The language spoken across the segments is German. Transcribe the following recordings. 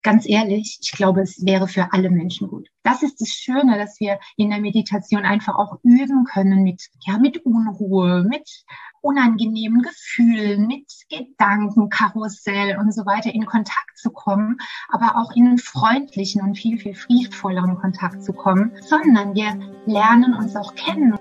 ganz ehrlich, ich glaube, es wäre für alle Menschen gut. Das ist das Schöne, dass wir in der Meditation einfach auch üben können mit Unruhe, mit unangenehmen Gefühlen, mit Gedankenkarussell und so weiter in Kontakt zu kommen, aber auch in einen freundlichen und viel, viel friedvolleren Kontakt zu kommen, sondern wir lernen uns auch kennen.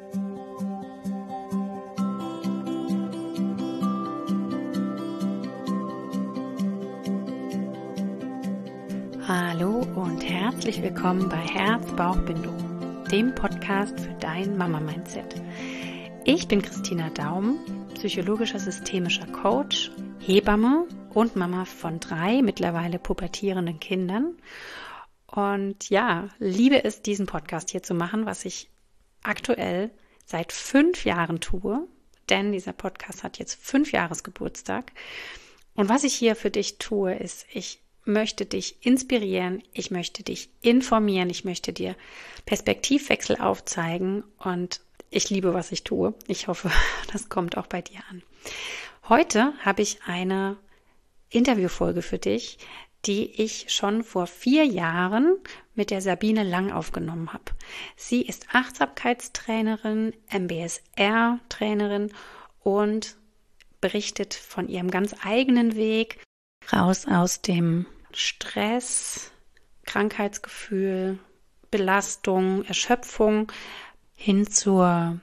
Hallo und herzlich willkommen bei Herz-Bauch-Bindung, dem Podcast für dein Mama-Mindset. Ich bin Christina Daum, psychologischer systemischer Coach, Hebamme und Mama von 3 mittlerweile pubertierenden Kindern. Und ja, liebe es, diesen Podcast hier zu machen, was ich aktuell seit 5 Jahren tue, denn dieser Podcast hat jetzt 5 Jahresgeburtstag. Und was ich hier für dich tue, ist, ich möchte dich inspirieren, ich möchte dich informieren, ich möchte dir Perspektivwechsel aufzeigen und ich liebe, was ich tue. Ich hoffe, das kommt auch bei dir an. Heute habe ich eine Interviewfolge für dich, die ich schon vor 4 Jahren mit der Sabine Lang aufgenommen habe. Sie ist Achtsamkeitstrainerin, MBSR-Trainerin und berichtet von ihrem ganz eigenen Weg raus aus dem Stress, Krankheitsgefühl, Belastung, Erschöpfung hin zur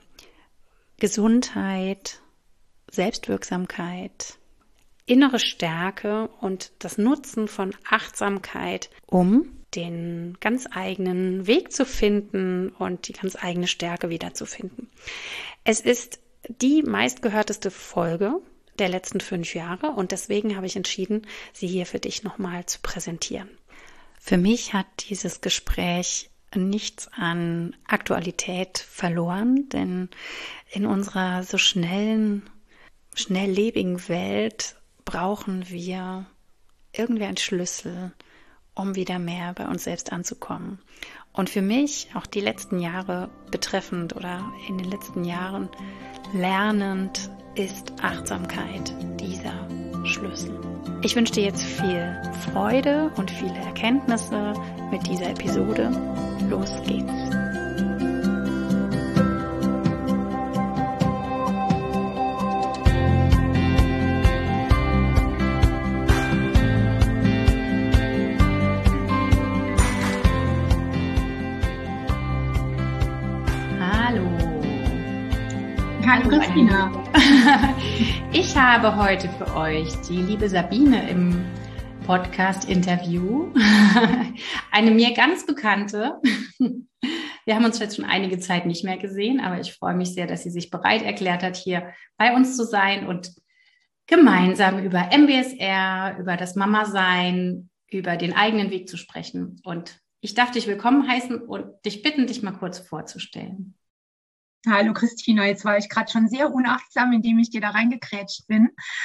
Gesundheit, Selbstwirksamkeit, innere Stärke und das Nutzen von Achtsamkeit, um den ganz eigenen Weg zu finden und die ganz eigene Stärke wiederzufinden. Es ist die meistgehörteste Folge der letzten 5 Jahre und deswegen habe ich entschieden, sie hier für dich nochmal zu präsentieren. Für mich hat dieses Gespräch nichts an Aktualität verloren, denn in unserer so schnelllebigen Welt brauchen wir irgendwie einen Schlüssel, um wieder mehr bei uns selbst anzukommen. Und für mich, auch die letzten Jahre betreffend oder in den letzten Jahren lernend, ist Achtsamkeit dieser Schlüssel. Ich wünsche dir jetzt viel Freude und viele Erkenntnisse mit dieser Episode. Los geht's! Hallo Christina. Ich habe heute für euch die liebe Sabine im Podcast-Interview. Eine mir ganz bekannte. Wir haben uns jetzt schon einige Zeit nicht mehr gesehen, aber ich freue mich sehr, dass sie sich bereit erklärt hat, hier bei uns zu sein und gemeinsam über MBSR, über das Mama-Sein, über den eigenen Weg zu sprechen. Und ich darf dich willkommen heißen und dich bitten, dich mal kurz vorzustellen. Hallo Christina, jetzt war ich gerade schon sehr unachtsam, indem ich dir da reingekrätscht bin.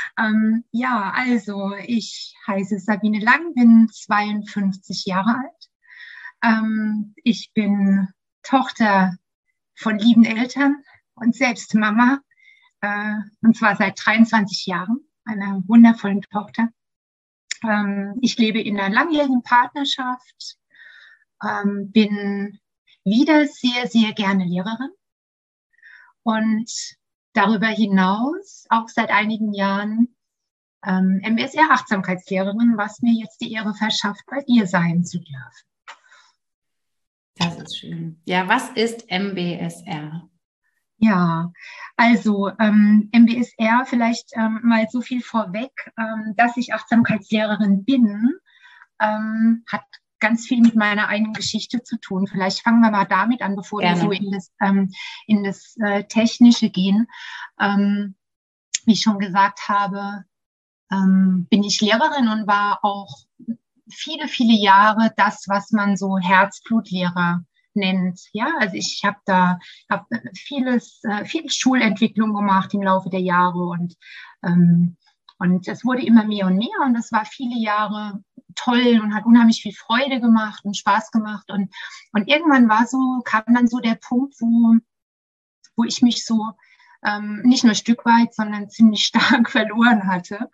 Also ich heiße Sabine Lang, bin 52 Jahre alt. Ich bin Tochter von lieben Eltern und selbst Mama, und zwar seit 23 Jahren, einer wundervollen Tochter. Ich lebe in einer langjährigen Partnerschaft, bin wieder sehr, sehr gerne Lehrerin. Und darüber hinaus auch seit einigen Jahren MBSR-Achtsamkeitslehrerin, was mir jetzt die Ehre verschafft, bei dir sein zu dürfen. Das ist schön. Ja, was ist MBSR? Ja, also MBSR, vielleicht mal so viel vorweg, dass ich Achtsamkeitslehrerin bin, hat ganz viel mit meiner eigenen Geschichte zu tun. Vielleicht fangen wir mal damit an, bevor wir so in das Technische gehen. Wie ich schon gesagt habe, bin ich Lehrerin und war auch viele, viele Jahre das, was man so Herzblutlehrer nennt. Ja, also ich habe viel Schulentwicklung gemacht im Laufe der Jahre und es wurde immer mehr und mehr und das war viele Jahre toll und hat unheimlich viel Freude gemacht und Spaß gemacht und irgendwann kam dann so der Punkt, wo ich mich so nicht nur ein Stück weit, sondern ziemlich stark verloren hatte.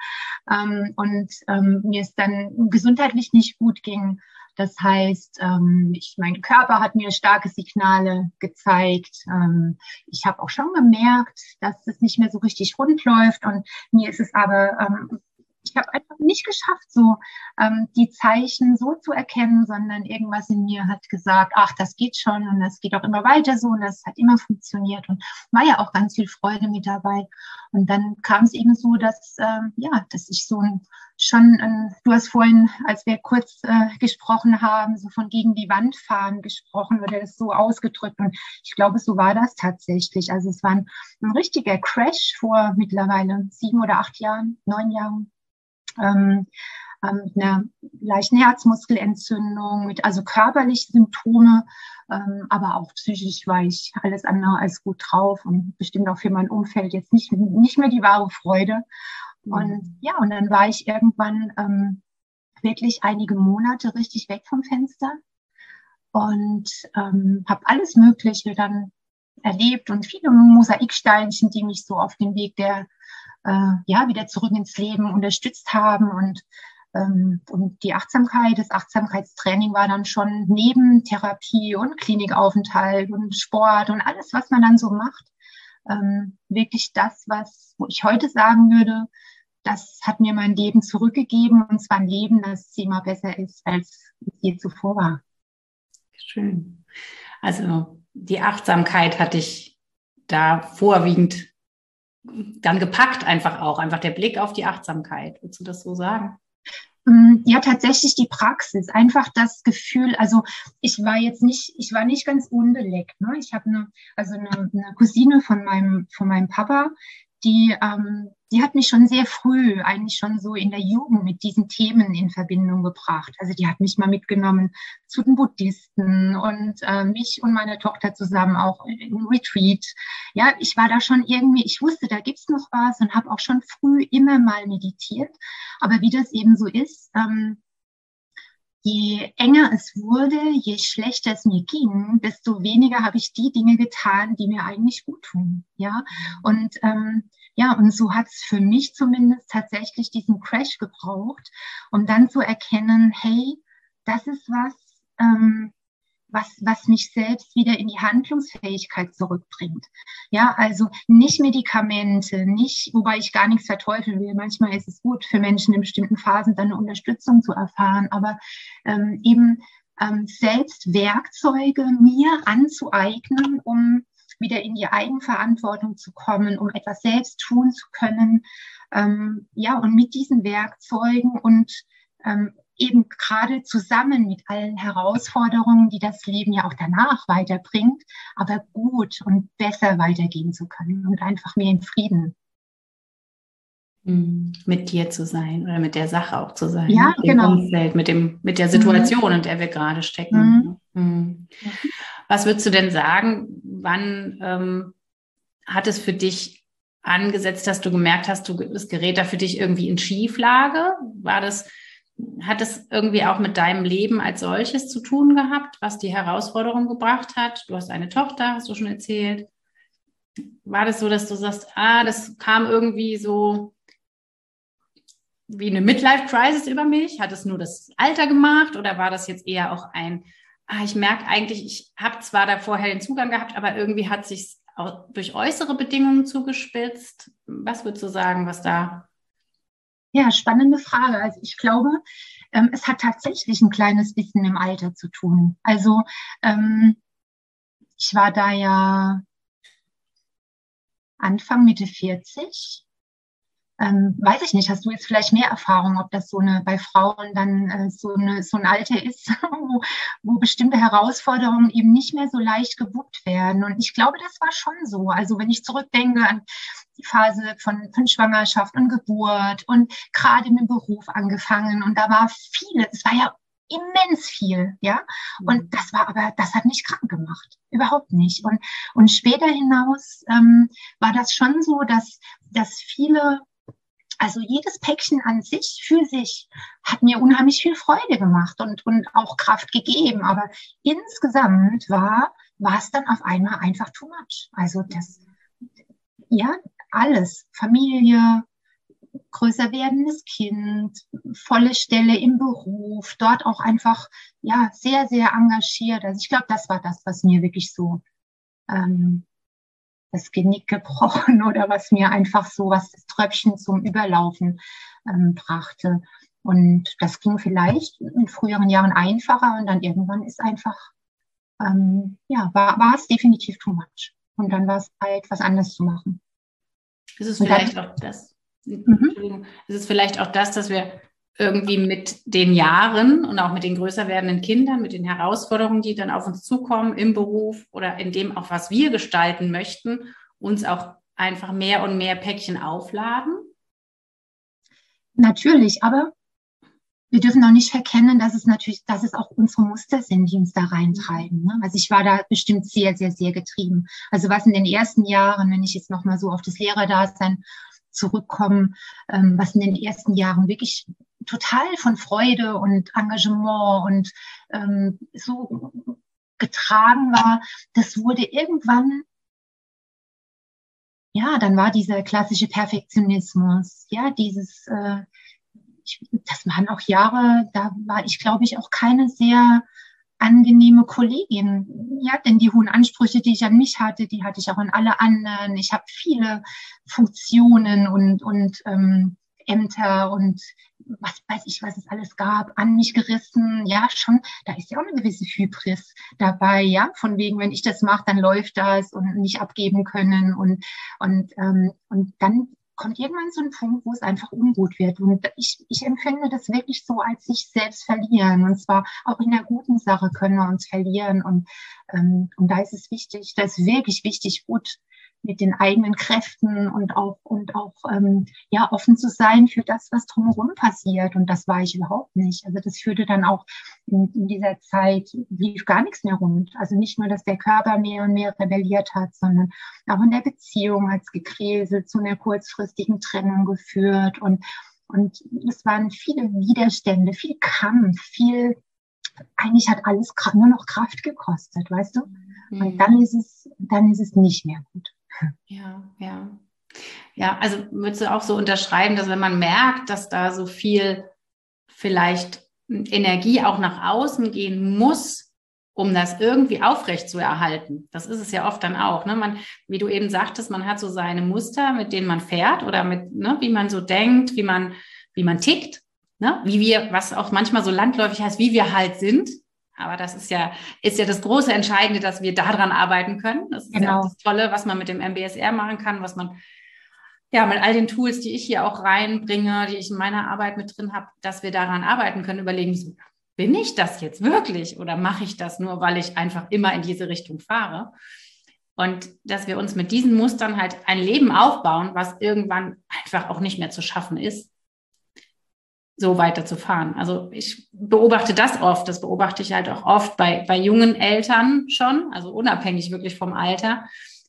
Mir es dann gesundheitlich nicht gut ging. Das heißt, mein Körper hat mir starke Signale gezeigt. Ich habe auch schon gemerkt, dass es nicht mehr so richtig rund läuft. Und mir ist es aber, ich habe einfach nicht geschafft, so die Zeichen so zu erkennen, sondern irgendwas in mir hat gesagt, ach, das geht schon und das geht auch immer weiter so und das hat immer funktioniert und war ja auch ganz viel Freude mit dabei. Und dann kam es eben so, dass ich so du hast vorhin, als wir kurz gesprochen haben, so von gegen die Wand fahren gesprochen oder das so ausgedrückt. Und ich glaube, so war das tatsächlich. Also es war ein richtiger Crash vor mittlerweile 7 oder 8 Jahren, 9 Jahren. Mit einer leichten Herzmuskelentzündung, also körperliche Symptome, aber auch psychisch war ich alles andere als gut drauf und bestimmt auch für mein Umfeld jetzt nicht mehr die wahre Freude. Und und dann war ich irgendwann wirklich einige Monate richtig weg vom Fenster und habe alles Mögliche dann erlebt und viele Mosaiksteinchen, die mich so auf den Weg wieder zurück ins Leben unterstützt haben und die Achtsamkeit, das Achtsamkeitstraining war dann schon neben Therapie und Klinikaufenthalt und Sport und alles, was man dann so macht, wirklich das, wo ich heute sagen würde, das hat mir mein Leben zurückgegeben und zwar ein Leben, das immer besser ist, als es je zuvor war. Schön. Also die Achtsamkeit hat dich da vorwiegend dann gepackt einfach der Blick auf die Achtsamkeit. Würdest du das so sagen? Ja, tatsächlich die Praxis, einfach das Gefühl, also ich war nicht ganz unbeleckt, ne? Ich habe eine Cousine von meinem Papa, die hat mich schon sehr früh, eigentlich schon so in der Jugend mit diesen Themen in Verbindung gebracht. Also die hat mich mal mitgenommen zu den Buddhisten und mich und meine Tochter zusammen auch im Retreat. Ja, ich war da schon irgendwie, ich wusste, da gibt's noch was und habe auch schon früh immer mal meditiert. Aber wie das eben so ist, je enger es wurde, je schlechter es mir ging, desto weniger habe ich die Dinge getan, die mir eigentlich gut tun. Ja, und so hat es für mich zumindest tatsächlich diesen Crash gebraucht, um dann zu erkennen, hey, das ist was mich selbst wieder in die Handlungsfähigkeit zurückbringt. Ja, also nicht Medikamente, wobei ich gar nichts verteufeln will. Manchmal ist es gut für Menschen in bestimmten Phasen dann eine Unterstützung zu erfahren, aber selbst Werkzeuge mir anzueignen, um wieder in die Eigenverantwortung zu kommen, um etwas selbst tun zu können. Und mit diesen Werkzeugen und eben gerade zusammen mit allen Herausforderungen, die das Leben ja auch danach weiterbringt, aber gut und besser weitergehen zu können und einfach mehr in Frieden. Mit dir zu sein oder mit der Sache auch zu sein. Ja, mit dem genau. Umfeld, mit der Situation, in der wir gerade stecken. Was würdest du denn sagen, wann hat es für dich angesetzt, dass du gemerkt hast, das gerät da für dich irgendwie in Schieflage? Hat es irgendwie auch mit deinem Leben als solches zu tun gehabt, was die Herausforderung gebracht hat? Du hast eine Tochter, hast du schon erzählt. War das so, dass du sagst, das kam irgendwie so wie eine Midlife-Crisis über mich? Hat es nur das Alter gemacht oder war das jetzt eher auch ich merke eigentlich, ich habe zwar da vorher den Zugang gehabt, aber irgendwie hat sich auch durch äußere Bedingungen zugespitzt. Was würdest du sagen, was da? Ja, spannende Frage. Also ich glaube, es hat tatsächlich ein kleines bisschen im Alter zu tun. Also ich war da ja Anfang, Mitte 40. Weiß ich nicht, hast du jetzt vielleicht mehr Erfahrung, ob das bei Frauen dann so ein Alter ist, wo bestimmte Herausforderungen eben nicht mehr so leicht gewuppt werden. Und ich glaube, das war schon so. Also wenn ich zurückdenke an die Phase von Schwangerschaft und Geburt und gerade mit dem Beruf angefangen und da war es war ja immens viel, ja. Und das hat nicht krank gemacht. Überhaupt nicht. Und später hinaus war das schon so, dass viele, also jedes Päckchen an sich, für sich, hat mir unheimlich viel Freude gemacht und auch Kraft gegeben. Aber insgesamt war es dann auf einmal einfach too much. Also ja, alles, Familie, größer werdendes Kind, volle Stelle im Beruf, dort auch einfach, ja, sehr, sehr engagiert. Also ich glaube, das war das, was mir wirklich so das Genick gebrochen oder was mir einfach so, was das Tröpfchen zum Überlaufen brachte. Und das ging vielleicht in früheren Jahren einfacher und dann irgendwann ist einfach, war es definitiv too much. Und dann war es halt, was anderes zu machen. Ist es vielleicht auch das? Entschuldigung, ist es vielleicht auch das, dass wir irgendwie mit den Jahren und auch mit den größer werdenden Kindern, mit den Herausforderungen, die dann auf uns zukommen im Beruf oder in dem auch, was wir gestalten möchten, uns auch einfach mehr und mehr Päckchen aufladen? Natürlich, aber wir dürfen auch nicht verkennen, dass es auch unsere Muster sind, die uns da reintreiben. Ne? Also ich war da bestimmt sehr, sehr, sehr getrieben. Also was in den ersten Jahren, wenn ich jetzt nochmal so auf das Lehrerdasein zurückkomme, was in den ersten Jahren wirklich total von Freude und Engagement und so getragen war, das wurde irgendwann, ja, dann war dieser klassische Perfektionismus, ja, das waren auch Jahre, da war ich, glaube ich, auch keine sehr angenehme Kollegin. Ja, denn die hohen Ansprüche, die ich an mich hatte, die hatte ich auch an alle anderen. Ich habe viele Funktionen und Ämter und was weiß ich, was es alles gab, an mich gerissen. Ja, schon, da ist ja auch eine gewisse Hybris dabei, ja, von wegen, wenn ich das mache, dann läuft das und nicht abgeben können und dann kommt irgendwann so ein Punkt, wo es einfach ungut wird. Und ich empfinde das wirklich so, als sich selbst verlieren. Und zwar auch in der guten Sache können wir uns verlieren. Und da ist es wichtig, da ist wirklich wichtig, gut mit den eigenen Kräften und auch ja, offen zu sein für das, was drumherum passiert. Und das war ich überhaupt nicht. Also das führte dann auch in dieser Zeit, lief gar nichts mehr rund. Also nicht nur, dass der Körper mehr und mehr rebelliert hat, sondern auch in der Beziehung hat es gekräselt, zu einer kurzfristigen Trennung geführt. Und es waren viele Widerstände, viel Kampf, eigentlich hat alles nur noch Kraft gekostet, weißt du? Und dann ist es nicht mehr gut. Ja, ja. Ja, also würdest du auch so unterschreiben, dass wenn man merkt, dass da so viel vielleicht Energie auch nach außen gehen muss, um das irgendwie aufrecht zu erhalten. Das ist es ja oft dann auch. Ne? Wie du eben sagtest, man hat so seine Muster, mit denen man fährt oder mit, ne, wie man so denkt, wie man tickt, ne? Was auch manchmal so landläufig heißt, wie wir halt sind. Aber das ist ja das große Entscheidende, dass wir daran arbeiten können. Das ist ja auch das Tolle, was man mit dem MBSR machen kann, was man ja mit all den Tools, die ich hier auch reinbringe, die ich in meiner Arbeit mit drin habe, dass wir daran arbeiten können, überlegen, bin ich das jetzt wirklich oder mache ich das nur, weil ich einfach immer in diese Richtung fahre? Und dass wir uns mit diesen Mustern halt ein Leben aufbauen, was irgendwann einfach auch nicht mehr zu schaffen ist, so weiterzufahren. Also ich beobachte das oft, das beobachte ich halt auch oft bei jungen Eltern schon, also unabhängig wirklich vom Alter,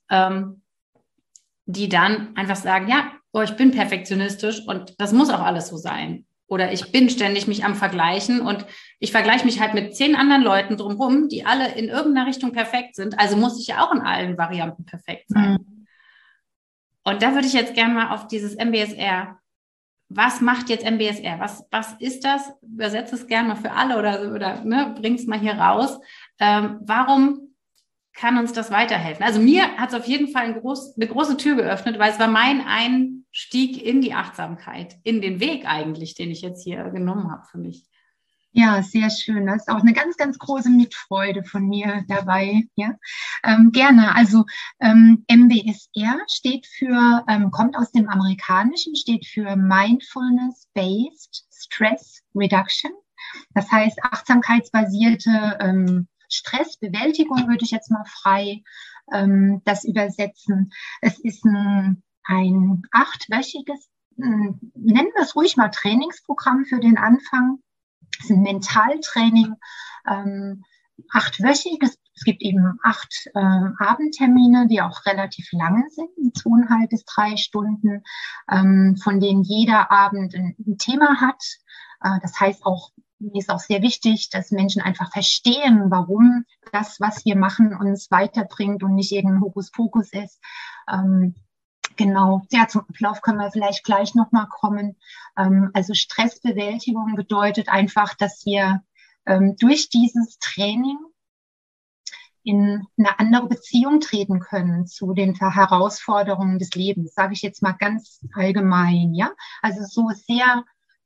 die dann einfach sagen, ja, ich bin perfektionistisch und das muss auch alles so sein. Oder ich bin ständig mich am Vergleichen und ich vergleiche mich halt mit 10 anderen Leuten drumherum, die alle in irgendeiner Richtung perfekt sind. Also muss ich ja auch in allen Varianten perfekt sein. Mhm. Und da würde ich jetzt gerne mal auf dieses MBSR. Was macht jetzt MBSR? Was ist das? Übersetze es gerne mal für alle oder ne, bring es mal hier raus. Warum kann uns das weiterhelfen? Also mir hat es auf jeden Fall eine große Tür geöffnet, weil es war mein Einstieg in die Achtsamkeit, in den Weg eigentlich, den ich jetzt hier genommen habe für mich. Ja, sehr schön. Das ist auch eine ganz, ganz große Mitfreude von mir dabei. Ja, gerne. Also MBSR steht für, kommt aus dem Amerikanischen, steht für Mindfulness-Based Stress Reduction. Das heißt achtsamkeitsbasierte Stressbewältigung, würde ich jetzt mal frei das übersetzen. Es ist ein 8-wöchiges, nennen wir es ruhig mal Trainingsprogramm für den Anfang. Es ist ein Mentaltraining, 8-wöchig. Es gibt eben 8 Abendtermine, die auch relativ lange sind, 2,5 bis 3 Stunden, von denen jeder Abend ein Thema hat. Das heißt auch, mir ist auch sehr wichtig, dass Menschen einfach verstehen, warum das, was wir machen, uns weiterbringt und nicht irgendein Hokuspokus ist. Genau, ja, zum Ablauf können wir vielleicht gleich nochmal kommen. Also Stressbewältigung bedeutet einfach, dass wir durch dieses Training in eine andere Beziehung treten können zu den Herausforderungen des Lebens, sage ich jetzt mal ganz allgemein, ja. Also so sehr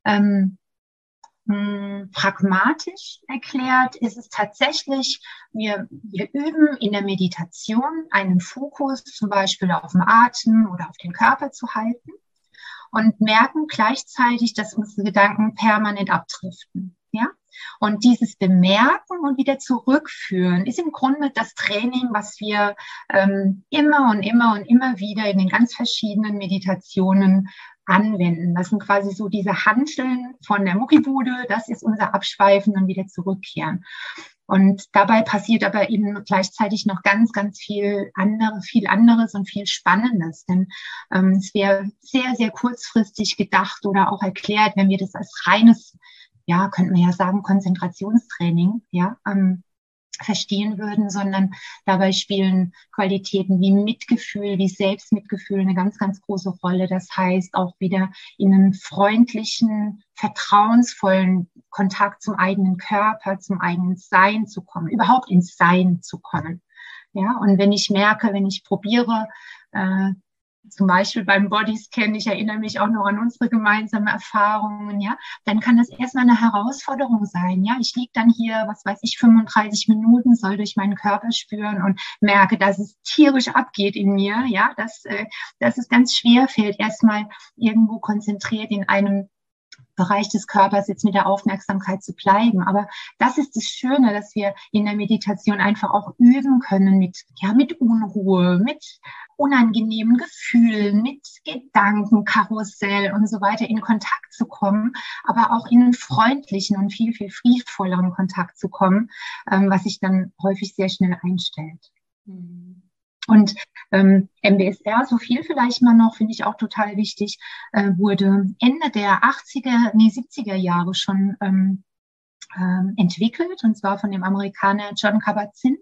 pragmatisch erklärt ist es tatsächlich, wir üben in der Meditation einen Fokus zum Beispiel auf den Atem oder auf den Körper zu halten und merken gleichzeitig, dass unsere Gedanken permanent abdriften. Ja? Und dieses Bemerken und wieder zurückführen ist im Grunde das Training, was wir immer und immer und immer wieder in den ganz verschiedenen Meditationen anwenden. Das sind quasi so diese Hanteln von der Muckibude, das ist unser Abschweifen und wieder zurückkehren. Und dabei passiert aber eben gleichzeitig noch ganz, ganz viel anderes und viel Spannendes. Denn es wäre sehr, sehr kurzfristig gedacht oder auch erklärt, wenn wir das als reines, ja, könnte man ja sagen, Konzentrationstraining, ja, verstehen würden, sondern dabei spielen Qualitäten wie Mitgefühl, wie Selbstmitgefühl eine ganz, ganz große Rolle. Das heißt, auch wieder in einen freundlichen, vertrauensvollen Kontakt zum eigenen Körper, zum eigenen Sein zu kommen, überhaupt ins Sein zu kommen. Ja, und wenn ich merke, wenn ich probiere, zum Beispiel beim Bodyscan, ich erinnere mich auch noch an unsere gemeinsamen Erfahrungen, ja, dann kann das erstmal eine Herausforderung sein, ja. Ich liege dann hier, was weiß ich, 35 Minuten, soll durch meinen Körper spüren und merke, dass es tierisch abgeht in mir, ja, dass es ganz schwer fällt, erstmal irgendwo konzentriert in einem Bereich des Körpers jetzt mit der Aufmerksamkeit zu bleiben. Aber das ist das Schöne, dass wir in der Meditation einfach auch üben können mit Unruhe, mit unangenehmen Gefühlen, mit Gedankenkarussell und so weiter in Kontakt zu kommen, aber auch in einen freundlichen und viel, viel friedvolleren Kontakt zu kommen, was sich dann häufig sehr schnell einstellt. Mhm. Und MBSR, so viel vielleicht mal noch, finde ich auch total wichtig, wurde Ende der 70er Jahre schon entwickelt, und zwar von dem Amerikaner Jon Kabat-Zinn.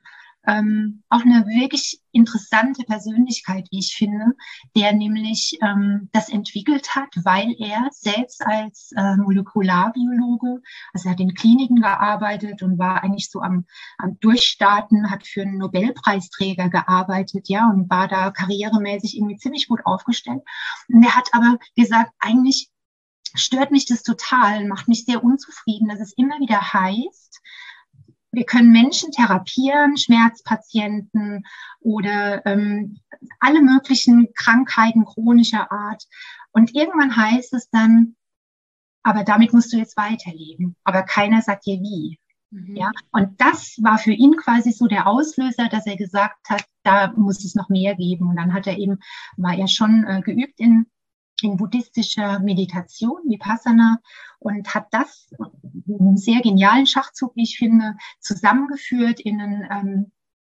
Auch eine wirklich interessante Persönlichkeit, wie ich finde, der nämlich das entwickelt hat, weil er selbst als Molekularbiologe, also er hat in Kliniken gearbeitet und war eigentlich so am Durchstarten, hat für einen Nobelpreisträger gearbeitet, ja, und war da karrieremäßig irgendwie ziemlich gut aufgestellt. Und er hat aber gesagt, eigentlich stört mich das total, macht mich sehr unzufrieden, dass es immer wieder heißt, wir können Menschen therapieren, Schmerzpatienten oder alle möglichen Krankheiten chronischer Art. Und irgendwann heißt es dann, aber damit musst du jetzt weiterleben. Aber keiner sagt dir wie. Mhm. Ja? Und das war für ihn quasi so der Auslöser, dass er gesagt hat, da muss es noch mehr geben. Und dann war er schon geübt in buddhistischer Meditation, Vipassana, und hat das einen sehr genialen Schachzug, wie ich finde, zusammengeführt in einen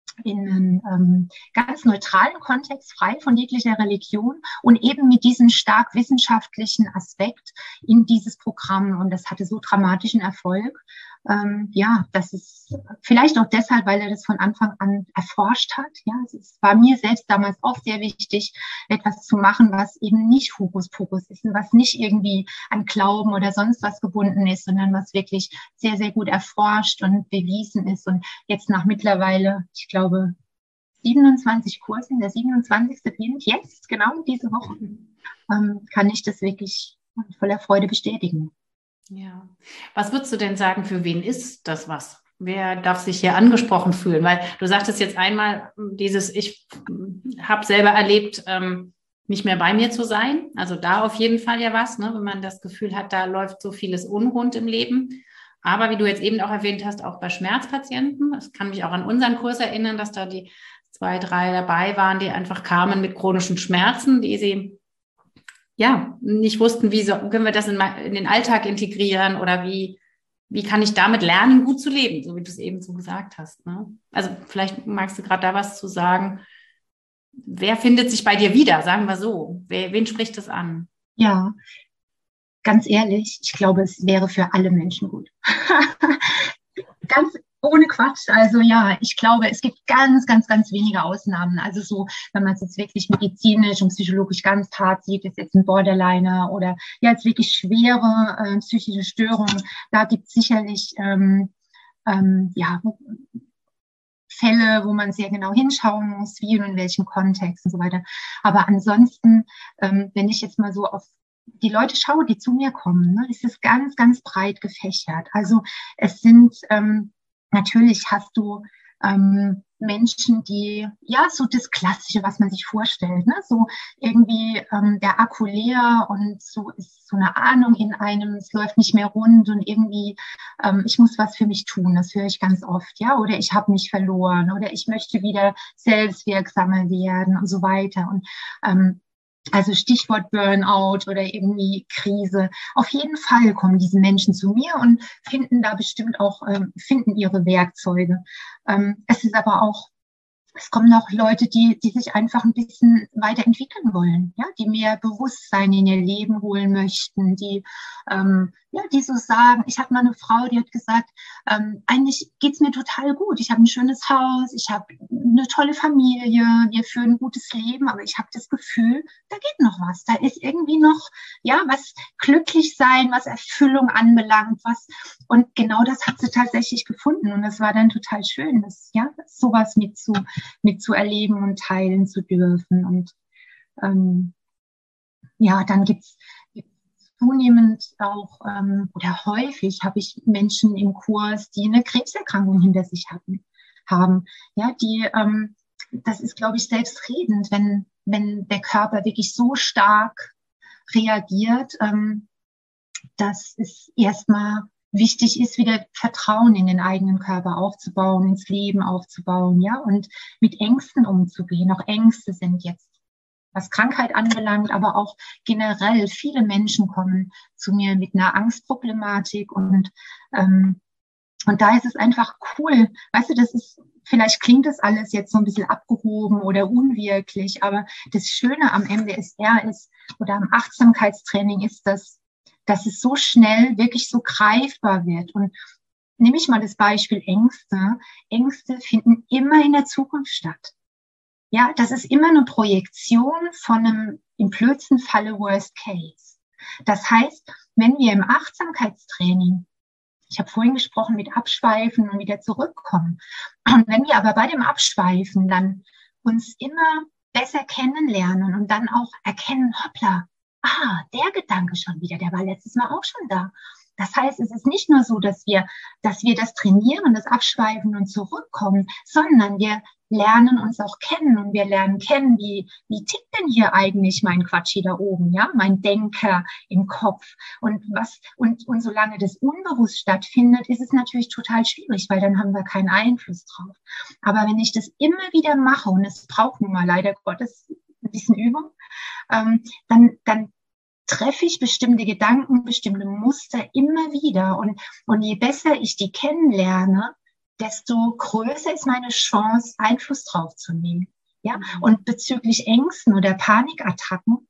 ganz neutralen Kontext, frei von jeglicher Religion und eben mit diesem stark wissenschaftlichen Aspekt in dieses Programm. Und das hatte so dramatischen Erfolg. Das ist vielleicht auch deshalb, weil er das von Anfang an erforscht hat. Ja, es war mir selbst damals auch sehr wichtig, etwas zu machen, was eben nicht Hokuspokus ist und was nicht irgendwie an Glauben oder sonst was gebunden ist, sondern was wirklich sehr, sehr gut erforscht und bewiesen ist. Und jetzt nach mittlerweile, ich glaube, 27 Kursen, der 27. beginnt jetzt, genau diese Woche, kann ich das wirklich voller Freude bestätigen. Ja. Was würdest du denn sagen, für wen ist das was? Wer darf sich hier angesprochen fühlen? Weil du sagtest jetzt einmal ich habe selber erlebt, nicht mehr bei mir zu sein. Also da auf jeden Fall ja was, ne? Wenn man das Gefühl hat, da läuft so vieles unrund im Leben. Aber wie du jetzt eben auch erwähnt hast, auch bei Schmerzpatienten. Ich kann mich auch an unseren Kurs erinnern, dass da die 2, 3 dabei waren, die einfach kamen mit chronischen Schmerzen, die sie nicht wussten, können wir das in den Alltag integrieren oder wie kann ich damit lernen, gut zu leben, so wie du es eben so gesagt hast. Ne? Also vielleicht magst du gerade da was zu sagen. Wer findet sich bei dir wieder, sagen wir so? Wen spricht das an? Ja, ganz ehrlich, ich glaube, es wäre für alle Menschen gut. Ganz ohne Quatsch. Also ja, ich glaube, es gibt ganz, ganz, ganz wenige Ausnahmen. Also so, wenn man es jetzt wirklich medizinisch und psychologisch ganz hart sieht, ist jetzt ein Borderliner oder ja, jetzt wirklich schwere psychische Störungen. Da gibt es sicherlich ja, Fälle, wo man sehr genau hinschauen muss, wie und in welchem Kontext und so weiter. Aber ansonsten, wenn ich jetzt mal so auf die Leute schaue, die zu mir kommen, ne, ist es ganz, ganz breit gefächert. Also es sind, natürlich hast du Menschen, die, ja, so das Klassische, was man sich vorstellt, ne? So irgendwie der Akku leer und so ist so eine Ahnung in einem, es läuft nicht mehr rund und irgendwie, ich muss was für mich tun, das höre ich ganz oft, ja, oder ich habe mich verloren oder ich möchte wieder selbstwirksamer werden und so weiter. Und also Stichwort Burnout oder irgendwie Krise. Auf jeden Fall kommen diese Menschen zu mir und finden da bestimmt auch, finden ihre Werkzeuge. Es ist aber auch, es kommen auch Leute, die sich einfach ein bisschen weiterentwickeln wollen, ja, die mehr Bewusstsein in ihr Leben holen möchten, die, ja, die so sagen, ich habe mal eine Frau, die hat gesagt, eigentlich geht's mir total gut. Ich habe ein schönes Haus, ich habe eine tolle Familie, wir führen ein gutes Leben, aber ich habe das Gefühl, da geht noch was. Da ist irgendwie noch, ja, was glücklich sein, was Erfüllung anbelangt, was, und genau das hat sie tatsächlich gefunden. Und das war dann total schön, das, ja, sowas mit zu erleben und teilen zu dürfen. Und ja, dann gibt's zunehmend auch oder häufig habe ich Menschen im Kurs, die eine Krebserkrankung hinter sich haben. Ja, die, das ist, glaube ich, selbstredend, wenn der Körper wirklich so stark reagiert, dass es erstmal wichtig ist, wieder Vertrauen in den eigenen Körper aufzubauen, ins Leben aufzubauen, ja, und mit Ängsten umzugehen. Auch Ängste sind jetzt, was Krankheit anbelangt, aber auch generell. Viele Menschen kommen zu mir mit einer Angstproblematik und da ist es einfach cool. Weißt du, das ist, vielleicht klingt das alles jetzt so ein bisschen abgehoben oder unwirklich, aber das Schöne am MBSR ist oder am Achtsamkeitstraining ist, dass es so schnell wirklich so greifbar wird. Und nehme ich mal das Beispiel Ängste. Ängste finden immer in der Zukunft statt. Ja, das ist immer eine Projektion von einem, im blödsten Falle, Worst Case. Das heißt, wenn wir im Achtsamkeitstraining, ich habe vorhin gesprochen mit Abschweifen und wieder zurückkommen, und wenn wir aber bei dem Abschweifen dann uns immer besser kennenlernen und dann auch erkennen, hoppla, der Gedanke schon wieder, der war letztes Mal auch schon da. Das heißt, es ist nicht nur so, dass wir das trainieren, das Abschweifen und zurückkommen, sondern wir lernen uns auch kennen und wir lernen kennen, wie tickt denn hier eigentlich mein Quatschi da oben, ja, mein Denker im Kopf und solange das unbewusst stattfindet, ist es natürlich total schwierig, weil dann haben wir keinen Einfluss drauf. Aber wenn ich das immer wieder mache und es braucht nun mal leider Gottes ein bisschen Übung, dann treffe ich bestimmte Gedanken, bestimmte Muster immer wieder. Und je besser ich die kennenlerne, desto größer ist meine Chance, Einfluss drauf zu nehmen. Ja? Und bezüglich Ängsten oder Panikattacken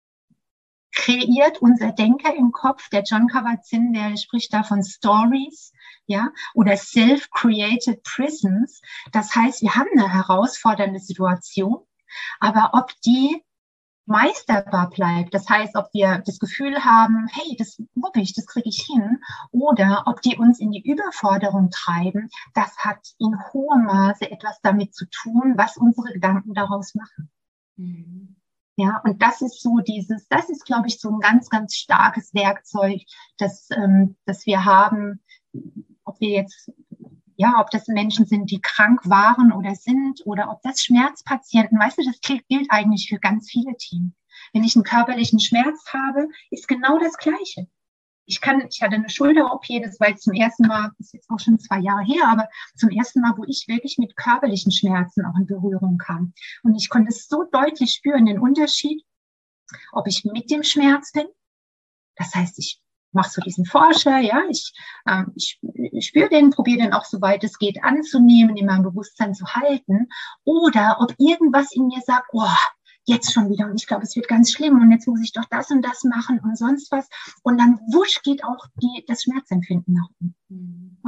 kreiert unser Denker im Kopf, der Jon Kabat-Zinn, der spricht da von Stories, ja, oder self-created prisons. Das heißt, wir haben eine herausfordernde Situation, aber ob die meisterbar bleibt, das heißt, ob wir das Gefühl haben, hey, das wupp ich, das kriege ich hin, oder ob die uns in die Überforderung treiben, das hat in hohem Maße etwas damit zu tun, was unsere Gedanken daraus machen. Mhm. Ja, und das ist so das ist, glaube ich, so ein ganz, ganz starkes Werkzeug, das wir haben, ob wir jetzt, ja, ob das Menschen sind, die krank waren oder sind, oder ob das Schmerzpatienten, weißt du, das gilt eigentlich für ganz viele Themen. Wenn ich einen körperlichen Schmerz habe, ist genau das Gleiche. Ich hatte eine Schulter-OP, das war jetzt zum ersten Mal, das ist jetzt auch schon 2 Jahre her, aber zum ersten Mal, wo ich wirklich mit körperlichen Schmerzen auch in Berührung kam. Und ich konnte es so deutlich spüren, den Unterschied, ob ich mit dem Schmerz bin. Das heißt, ich mache so diesen Forscher, ja, ich spüre den, probiere den auch, soweit es geht, anzunehmen, in meinem Bewusstsein zu halten, oder ob irgendwas in mir sagt, jetzt schon wieder, und ich glaube, es wird ganz schlimm, und jetzt muss ich doch das und das machen und sonst was, und dann wusch geht auch das Schmerzempfinden nach unten.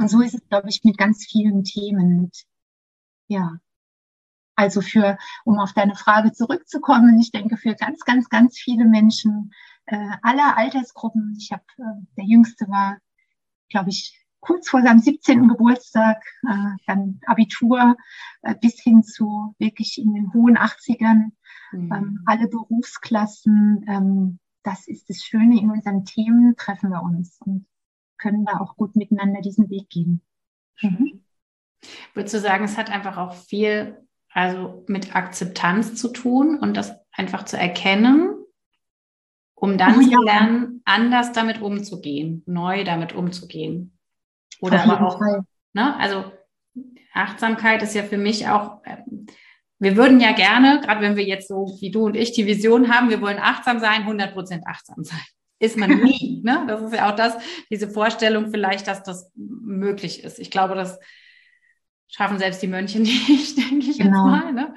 Und so ist es, glaube ich, mit ganz vielen Themen. Ja, also um auf deine Frage zurückzukommen, ich denke, für ganz, ganz, ganz viele Menschen aller Altersgruppen. Der Jüngste war, glaube ich, kurz vor seinem 17. Geburtstag, dann Abitur, bis hin zu wirklich in den hohen 80ern, alle Berufsklassen. Das ist das Schöne, in unseren Themen treffen wir uns und können da auch gut miteinander diesen Weg gehen. Würdest du sagen, es hat einfach auch viel mit Akzeptanz zu tun und das einfach zu erkennen, um dann zu lernen, anders damit umzugehen, neu damit umzugehen? Oder aber auch, ne? Also Achtsamkeit ist ja für mich auch, wir würden ja gerne, gerade wenn wir jetzt so wie du und ich die Vision haben, wir wollen achtsam sein, 100% achtsam sein. Ist man nie, ne? Das ist ja auch diese Vorstellung vielleicht, dass das möglich ist. Ich glaube, das schaffen selbst die Mönche nicht, denke ich jetzt mal, ne?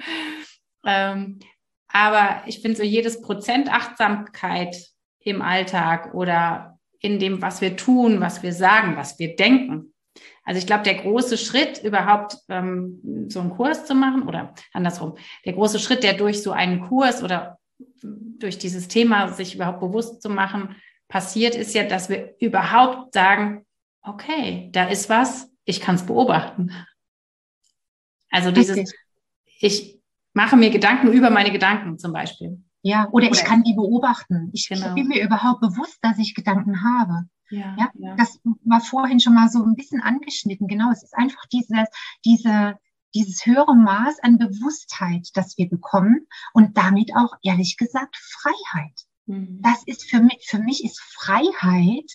Aber ich finde so jedes Prozent Achtsamkeit im Alltag oder in dem, was wir tun, was wir sagen, was wir denken. Also ich glaube, der große Schritt überhaupt so einen Kurs zu machen oder andersrum, der große Schritt, der durch so einen Kurs oder durch dieses Thema sich überhaupt bewusst zu machen, passiert, ist ja, dass wir überhaupt sagen, okay, da ist was, ich kann es beobachten. Also ich mache mir Gedanken über meine Gedanken zum Beispiel. Ja, oder ich kann die beobachten. Ich bin mir überhaupt bewusst, dass ich Gedanken habe. Ja, das war vorhin schon mal so ein bisschen angeschnitten. Genau, es ist einfach dieses höhere Maß an Bewusstheit, das wir bekommen und damit auch, ehrlich gesagt, Freiheit. Das ist für mich ist Freiheit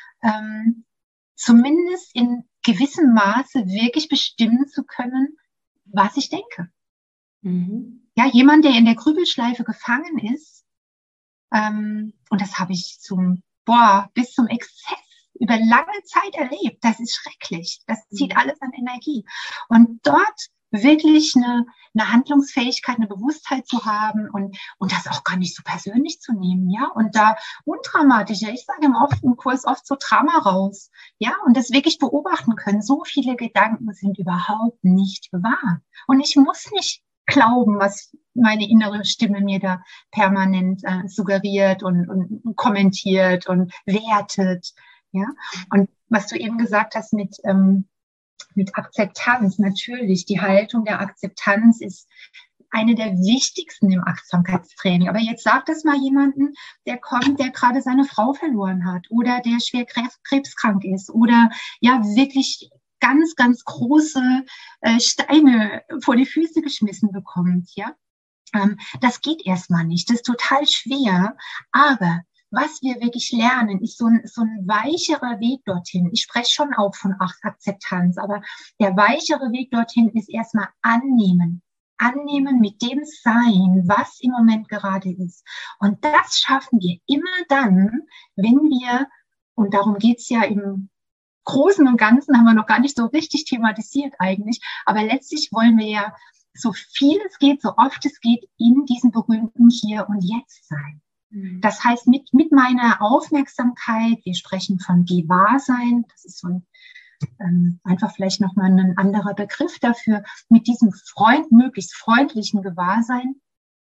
zumindest in gewissem Maße wirklich bestimmen zu können, was ich denke. Ja, jemand, der in der Grübelschleife gefangen ist, und das habe ich bis zum Exzess über lange Zeit erlebt, das ist schrecklich. Das zieht alles an Energie. Und dort wirklich eine Handlungsfähigkeit, eine Bewusstheit zu haben und das auch gar nicht so persönlich zu nehmen, ja, und da undramatischer, ich sage im Kurs oft so Drama raus, ja, und das wirklich beobachten können. So viele Gedanken sind überhaupt nicht wahr. Und ich muss nicht glauben, was meine innere Stimme mir da permanent suggeriert und kommentiert und wertet, ja. Und was du eben gesagt hast mit Akzeptanz, natürlich, die Haltung der Akzeptanz ist eine der wichtigsten im Achtsamkeitstraining. Aber jetzt sagt das mal jemanden, der kommt, der gerade seine Frau verloren hat oder der schwer krebskrank ist oder ja wirklich ganz, ganz große Steine vor die Füße geschmissen bekommt, ja. Das geht erstmal nicht, das ist total schwer, aber was wir wirklich lernen, ist so ein weicherer Weg dorthin. Ich spreche schon auch von Akzeptanz, aber der weichere Weg dorthin ist erstmal annehmen. Annehmen mit dem Sein, was im Moment gerade ist. Und das schaffen wir immer dann, wenn wir, und darum geht's ja im Großen und Ganzen, haben wir noch gar nicht so richtig thematisiert eigentlich, aber letztlich wollen wir ja so viel es geht, so oft es geht, in diesem berühmten Hier und Jetzt sein. Das heißt, mit meiner Aufmerksamkeit, wir sprechen von Gewahrsein, das ist so einfach vielleicht nochmal ein anderer Begriff dafür, mit diesem möglichst freundlichen Gewahrsein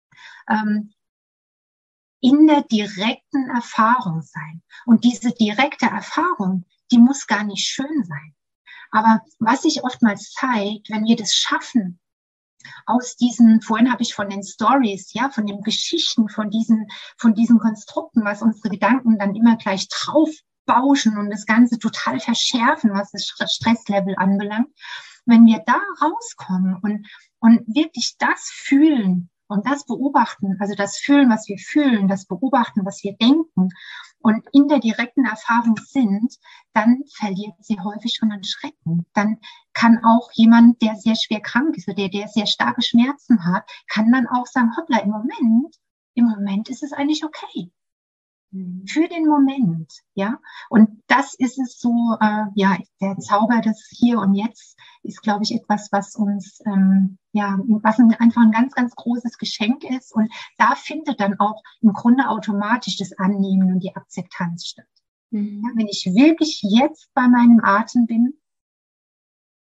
in der direkten Erfahrung sein. Und diese direkte Erfahrung, die muss gar nicht schön sein. Aber was sich oftmals zeigt, wenn wir das schaffen, vorhin habe ich von den Stories, ja, von den Geschichten, von diesen Konstrukten, was unsere Gedanken dann immer gleich drauf bauschen und das Ganze total verschärfen, was das Stresslevel anbelangt. Wenn wir da rauskommen und wirklich das fühlen und das beobachten, also das fühlen, was wir fühlen, das beobachten, was wir denken und in der direkten Erfahrung sind, dann verliert sie häufig schon an Schrecken. Dann kann auch jemand, der sehr schwer krank ist oder der sehr starke Schmerzen hat, kann dann auch sagen, hoppla, im Moment ist es eigentlich okay. Für den Moment, ja. Und das ist es so, der Zauber des Hier und Jetzt ist, glaube ich, etwas, was uns, was einfach ein ganz, ganz großes Geschenk ist. Und da findet dann auch im Grunde automatisch das Annehmen und die Akzeptanz statt. Ja, wenn ich wirklich jetzt bei meinem Atem bin,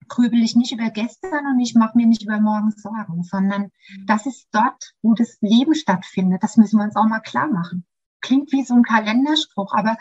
grübel ich nicht über gestern und ich mache mir nicht über morgen Sorgen, sondern das ist dort, wo das Leben stattfindet. Das müssen wir uns auch mal klar machen. Klingt wie so ein Kalenderspruch, aber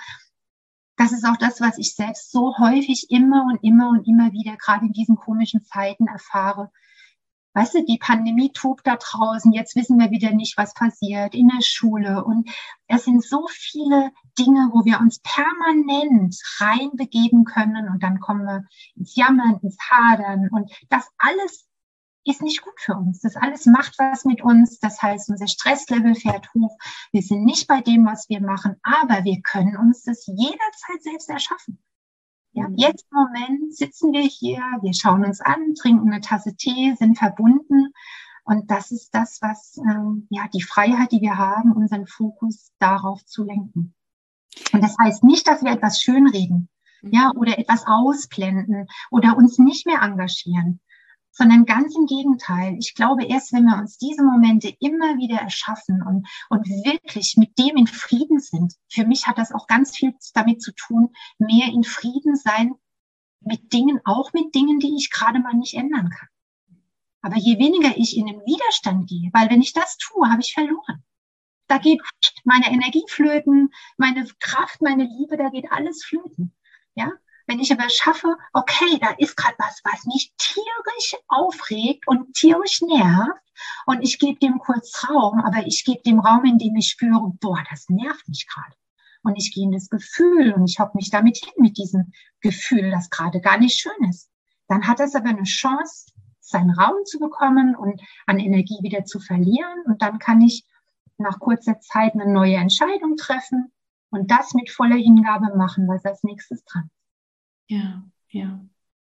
das ist auch das, was ich selbst so häufig immer und immer und immer wieder, gerade in diesen komischen Zeiten erfahre. Weißt du, die Pandemie tobt da draußen, jetzt wissen wir wieder nicht, was passiert in der Schule. Und es sind so viele Dinge, wo wir uns permanent reinbegeben können und dann kommen wir ins Jammern, ins Hadern. Und das alles ist nicht gut für uns. Das alles macht was mit uns. Das heißt, unser Stresslevel fährt hoch. Wir sind nicht bei dem, was wir machen, aber wir können uns das jederzeit selbst erschaffen. Ja, jetzt im Moment sitzen wir hier, wir schauen uns an, trinken eine Tasse Tee, sind verbunden. Und das ist das, was die Freiheit, die wir haben, unseren Fokus darauf zu lenken. Und das heißt nicht, dass wir etwas schönreden, ja, oder etwas ausblenden oder uns nicht mehr engagieren, sondern ganz im Gegenteil. Ich glaube, erst wenn wir uns diese Momente immer wieder erschaffen und wirklich mit dem in Frieden sind, für mich hat das auch ganz viel damit zu tun, mehr in Frieden sein mit Dingen, auch mit Dingen, die ich gerade mal nicht ändern kann. Aber je weniger ich in den Widerstand gehe, weil wenn ich das tue, habe ich verloren. Da geht meine Energie flöten, meine Kraft, meine Liebe, da geht alles flöten. Ja? Wenn ich aber schaffe, okay, da ist gerade was mich tierisch aufregt und tierisch nervt und ich gebe dem kurz Raum, aber ich gebe dem Raum, in dem ich spüre, boah, das nervt mich gerade. Und ich gehe in das Gefühl und ich hocke mich damit hin, mit diesem Gefühl, das gerade gar nicht schön ist. Dann hat das aber eine Chance, seinen Raum zu bekommen und an Energie wieder zu verlieren. Und dann kann ich nach kurzer Zeit eine neue Entscheidung treffen und das mit voller Hingabe machen, was als nächstes dran ist. Ja, ja.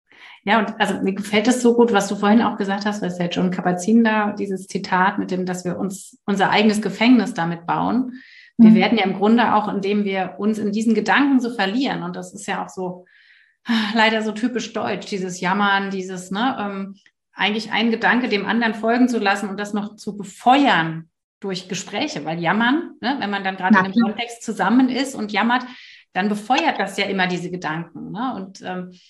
Ja, und also mir gefällt es so gut, was du vorhin auch gesagt hast, weil es ja John Kabat-Zinn da, dieses Zitat mit dem, dass wir uns unser eigenes Gefängnis damit bauen. Wir werden ja im Grunde auch, indem wir uns in diesen Gedanken so verlieren, und das ist ja auch so leider so typisch deutsch, dieses Jammern, dieses, eigentlich einen Gedanke dem anderen folgen zu lassen und das noch zu befeuern durch Gespräche, weil Jammern, wenn man dann gerade in einem Kontext zusammen ist und jammert, dann befeuert das ja immer diese Gedanken. Und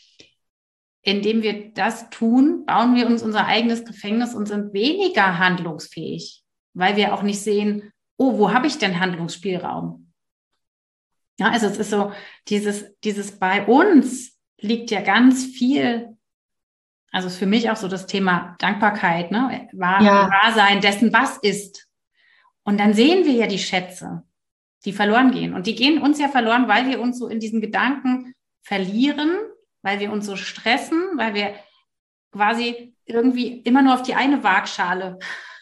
indem wir das tun, bauen wir uns unser eigenes Gefängnis und sind weniger handlungsfähig, weil wir auch nicht sehen, oh, wo habe ich denn Handlungsspielraum? Ja, also es ist so, dieses bei uns liegt ja ganz viel, also ist für mich auch so das Thema Dankbarkeit, Wahrsein dessen, was ist. Und dann sehen wir ja die Schätze, die verloren gehen. Und die gehen uns ja verloren, weil wir uns so in diesen Gedanken verlieren, weil wir uns so stressen, weil wir quasi irgendwie immer nur auf die eine Waagschale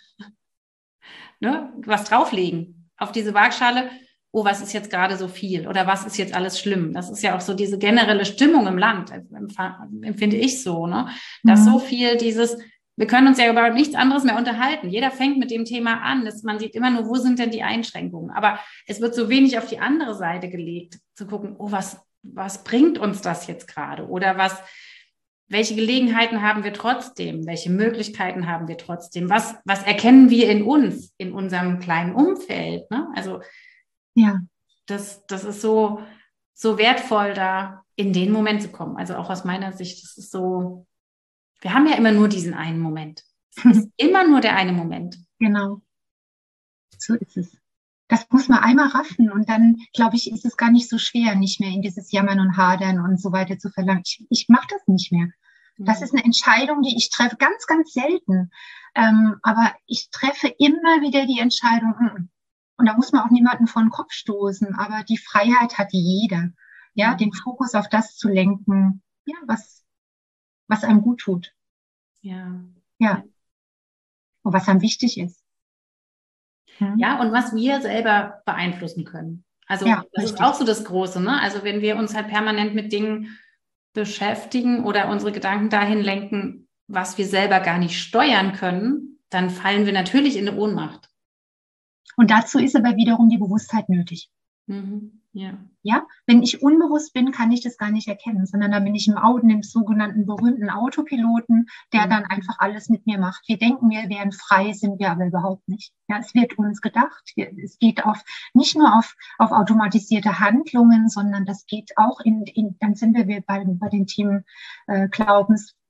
was drauflegen. Auf diese Waagschale, oh, was ist jetzt gerade so viel? Oder was ist jetzt alles schlimm? Das ist ja auch so diese generelle Stimmung im Land, empfinde ich so, dass so viel wir können uns ja über nichts anderes mehr unterhalten. Jeder fängt mit dem Thema an. Man sieht immer nur, wo sind denn die Einschränkungen? Aber es wird so wenig auf die andere Seite gelegt, zu gucken, oh, was bringt uns das jetzt gerade? Oder welche Gelegenheiten haben wir trotzdem? Welche Möglichkeiten haben wir trotzdem? Was erkennen wir in uns, in unserem kleinen Umfeld? Also ja, das ist so wertvoll, da in den Moment zu kommen. Also auch aus meiner Sicht, das ist so, wir haben ja immer nur diesen einen Moment. Es ist immer nur der eine Moment. Genau, so ist es. Das muss man einmal raffen und dann, glaube ich, ist es gar nicht so schwer, nicht mehr in dieses Jammern und Hadern und so weiter zu verlangen. Ich mache das nicht mehr. Das ist eine Entscheidung, die ich treffe, ganz, ganz selten. Aber ich treffe immer wieder die Entscheidung. Und da muss man auch niemanden vor den Kopf stoßen. Aber die Freiheit hat jeder. Ja, den Fokus auf das zu lenken, ja, was einem gut tut. Ja. Und was einem wichtig ist. Ja, und was wir selber beeinflussen können. Also das ist auch so das Große, Also wenn wir uns halt permanent mit Dingen beschäftigen oder unsere Gedanken dahin lenken, was wir selber gar nicht steuern können, dann fallen wir natürlich in eine Ohnmacht. Und dazu ist aber wiederum die Bewusstheit nötig. Ja, wenn ich unbewusst bin, kann ich das gar nicht erkennen, sondern da bin ich in dem sogenannten berühmten Autopiloten, der dann einfach alles mit mir macht. Wir denken, wir wären frei, sind wir aber überhaupt nicht. Ja, es wird uns gedacht. Es geht nicht nur auf automatisierte Handlungen, sondern das geht auch dann sind wir bei den Themen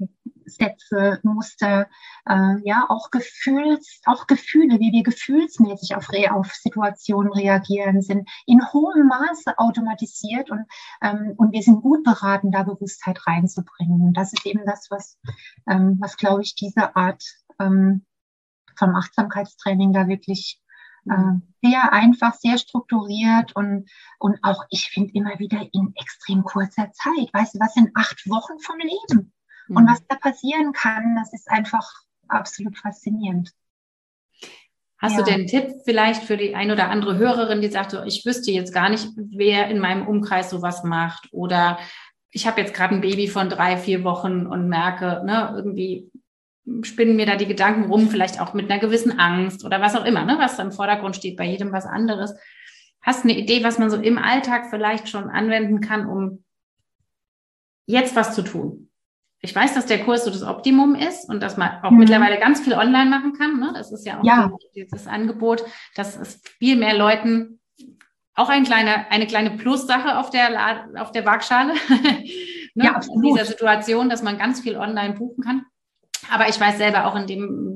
Sätze, Muster, auch Gefühle, wie wir gefühlsmäßig auf Situationen reagieren, sind in hohem Maße automatisiert und wir sind gut beraten, da Bewusstheit reinzubringen. Und das ist eben das, was glaube ich, diese Art vom Achtsamkeitstraining da wirklich sehr einfach, sehr strukturiert und auch, ich finde, immer wieder in extrem kurzer Zeit. Weißt du, was sind 8 Wochen vom Leben? Und was da passieren kann, das ist einfach absolut faszinierend. Hast du denn einen Tipp vielleicht für die ein oder andere Hörerin, die sagt, so, ich wüsste jetzt gar nicht, wer in meinem Umkreis sowas macht, oder ich habe jetzt gerade ein Baby von 3-4 Wochen und merke, irgendwie spinnen mir da die Gedanken rum, vielleicht auch mit einer gewissen Angst oder was auch immer, was da im Vordergrund steht, bei jedem was anderes. Hast du eine Idee, was man so im Alltag vielleicht schon anwenden kann, um jetzt was zu tun? Ich weiß, dass der Kurs so das Optimum ist und dass man auch mittlerweile ganz viel online machen kann. Das ist ja auch dieses Angebot, dass es viel mehr Leuten, auch eine kleine Plus-Sache auf der Waagschale, in dieser Situation, dass man ganz viel online buchen kann. Aber ich weiß selber auch in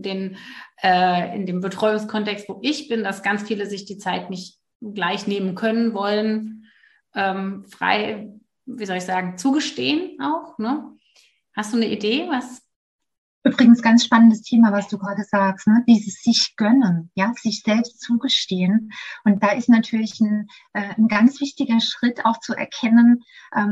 dem Betreuungskontext, wo ich bin, dass ganz viele sich die Zeit nicht gleich nehmen können, wollen, frei, zugestehen auch, Hast du eine Idee, was? Übrigens ganz spannendes Thema, was du gerade sagst, dieses sich gönnen, sich selbst zugestehen. Und da ist natürlich ein ganz wichtiger Schritt auch zu erkennen,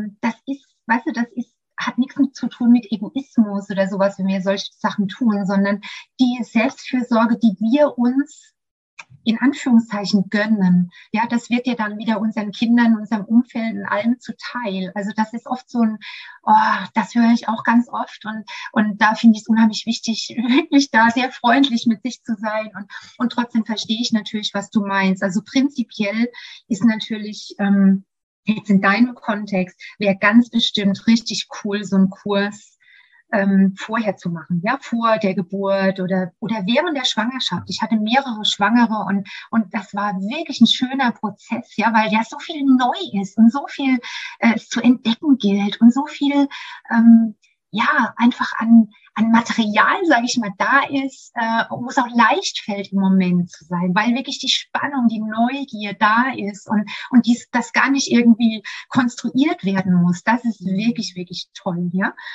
hat nichts zu tun mit Egoismus oder sowas, wenn wir solche Sachen tun, sondern die Selbstfürsorge, die wir uns in Anführungszeichen gönnen, das wird ja dann wieder unseren Kindern, unserem Umfeld und allem zuteil. Also das ist oft so das höre ich auch ganz oft und da finde ich es unheimlich wichtig, wirklich da sehr freundlich mit sich zu sein und trotzdem verstehe ich natürlich, was du meinst. Also prinzipiell ist natürlich jetzt in deinem Kontext wäre ganz bestimmt richtig cool, so ein Kurs vorher zu machen, vor der Geburt oder während der Schwangerschaft. Ich hatte mehrere Schwangere und das war wirklich ein schöner Prozess, weil ja so viel neu ist und so viel es zu entdecken gilt und so viel einfach an Material, sage ich mal, da ist, wo es auch leicht fällt im Moment zu sein, weil wirklich die Spannung, die Neugier da ist und das gar nicht irgendwie konstruiert werden muss. Das ist wirklich, wirklich toll,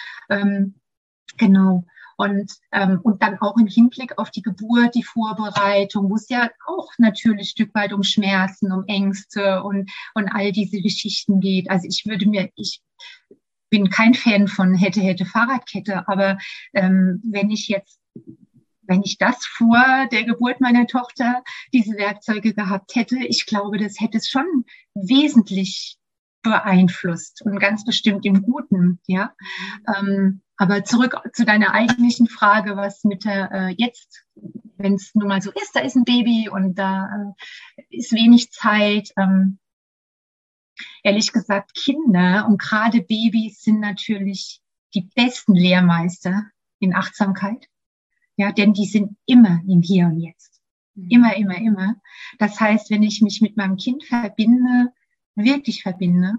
genau. Und dann auch im Hinblick auf die Geburt, die Vorbereitung, wo es ja auch natürlich ein Stück weit um Schmerzen, um Ängste und all diese Geschichten geht. Also ich bin kein Fan von hätte Fahrradkette, aber wenn ich das vor der Geburt meiner Tochter diese Werkzeuge gehabt hätte, ich glaube, das hätte es schon wesentlich beeinflusst und ganz bestimmt im Guten, aber zurück zu deiner eigentlichen Frage, was mit der jetzt, wenn es nun mal so ist, da ist ein Baby und da ist wenig Zeit. Ehrlich gesagt, Kinder und gerade Babys sind natürlich die besten Lehrmeister in Achtsamkeit, denn die sind immer im Hier und Jetzt. Immer, immer, immer. Das heißt, wenn ich mich mit meinem Kind wirklich verbinde,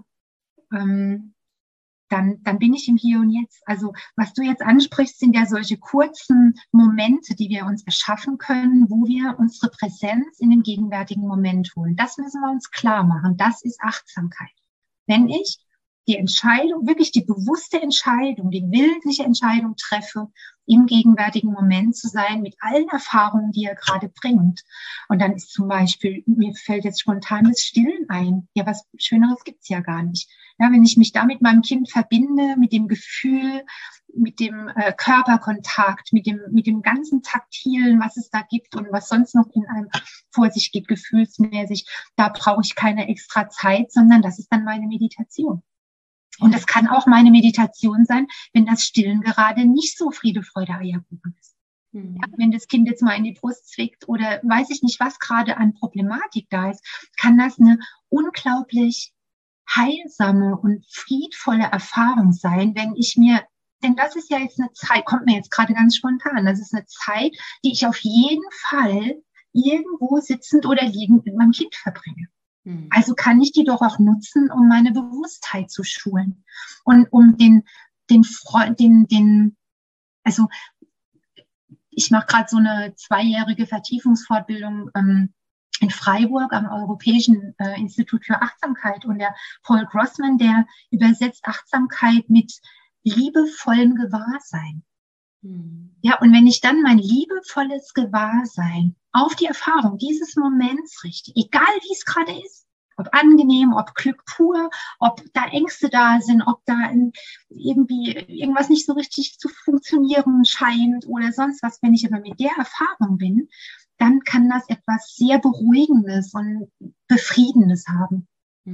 dann bin ich im Hier und Jetzt. Also was du jetzt ansprichst, sind ja solche kurzen Momente, die wir uns erschaffen können, wo wir unsere Präsenz in den gegenwärtigen Moment holen. Das müssen wir uns klar machen. Das ist Achtsamkeit. Wenn ich die Entscheidung, wirklich die bewusste Entscheidung, die willentliche Entscheidung treffe, im gegenwärtigen Moment zu sein, mit allen Erfahrungen, die er gerade bringt. Und dann ist zum Beispiel, mir fällt jetzt spontan das Stillen ein. Ja, was Schöneres gibt's ja gar nicht. Wenn ich mich da mit meinem Kind verbinde, mit dem Gefühl, mit dem Körperkontakt, mit dem ganzen Taktilen, was es da gibt und was sonst noch in einem vor sich geht, gefühlsmäßig, da brauche ich keine extra Zeit, sondern das ist dann meine Meditation. Und es kann auch meine Meditation sein, wenn das Stillen gerade nicht so Friede, Freude, Eierkuchen ist. Wenn das Kind jetzt mal in die Brust zwickt oder weiß ich nicht, was gerade an Problematik da ist, kann das eine unglaublich heilsame und friedvolle Erfahrung sein, denn das ist ja jetzt eine Zeit, kommt mir jetzt gerade ganz spontan, das ist eine Zeit, die ich auf jeden Fall irgendwo sitzend oder liegend mit meinem Kind verbringe. Also kann ich die doch auch nutzen, um meine Bewusstheit zu schulen und um den Also ich mache gerade so eine 2-jährige Vertiefungsfortbildung in Freiburg am Europäischen Institut für Achtsamkeit. Und der Paul Grossman, der übersetzt Achtsamkeit mit liebevollem Gewahrsein. Ja, und wenn ich dann mein liebevolles Gewahrsein auf die Erfahrung dieses Moments richte, egal wie es gerade ist, ob angenehm, ob Glück pur, ob da Ängste da sind, ob da irgendwie irgendwas nicht so richtig zu funktionieren scheint oder sonst was, wenn ich aber mit der Erfahrung bin, dann kann das etwas sehr Beruhigendes und Befriedendes haben.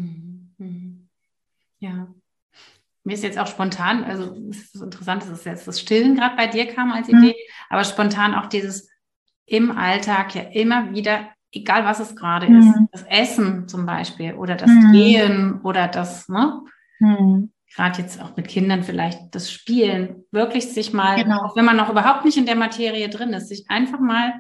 Ja. Mir ist jetzt auch spontan, also es ist so interessant, dass es jetzt das Stillen gerade bei dir kam als Idee, aber spontan auch dieses im Alltag ja immer wieder, egal was es gerade ist, das Essen zum Beispiel oder das Gehen oder das, ne? Gerade jetzt auch mit Kindern vielleicht das Spielen, wirklich sich mal, auch wenn man noch überhaupt nicht in der Materie drin ist, sich einfach mal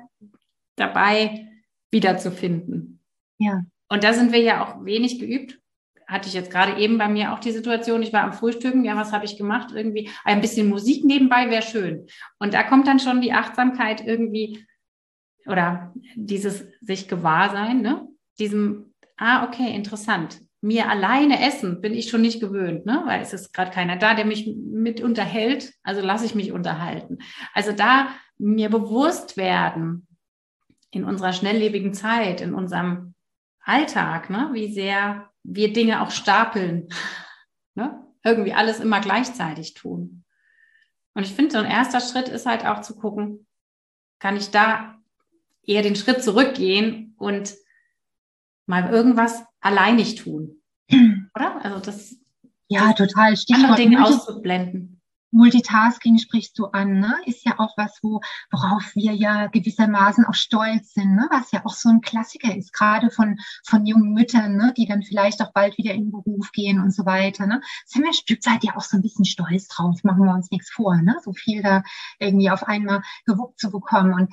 dabei wiederzufinden. Ja. Und da sind wir ja auch wenig geübt. Hatte ich jetzt gerade eben bei mir auch die Situation, ich war am Frühstücken, ja, was habe ich gemacht? Irgendwie ein bisschen Musik nebenbei wäre schön. Und da kommt dann schon die Achtsamkeit irgendwie oder dieses sich Gewahrsein, ne? Diesem, okay, interessant. Mir alleine essen bin ich schon nicht gewöhnt, ne? Weil es ist gerade keiner da, der mich mit unterhält, also lasse ich mich unterhalten. Also da mir bewusst werden in unserer schnelllebigen Zeit, in unserem Alltag, ne? Wie sehr wir Dinge auch stapeln, ne? Irgendwie alles immer gleichzeitig tun. Und ich finde, so ein erster Schritt ist halt auch zu gucken, kann ich da eher den Schritt zurückgehen und mal irgendwas alleinig tun, oder? Also das total. Stichwort andere Dinge auszublenden. Multitasking sprichst du an, ne? Ist ja auch was, worauf wir ja gewissermaßen auch stolz sind, ne? Was ja auch so ein Klassiker ist, gerade von jungen Müttern, ne? Die dann vielleicht auch bald wieder in den Beruf gehen und so weiter, ne? Sind wir ein Stück weit ja auch so ein bisschen stolz drauf, machen wir uns nichts vor, ne? So viel da irgendwie auf einmal gewuppt zu bekommen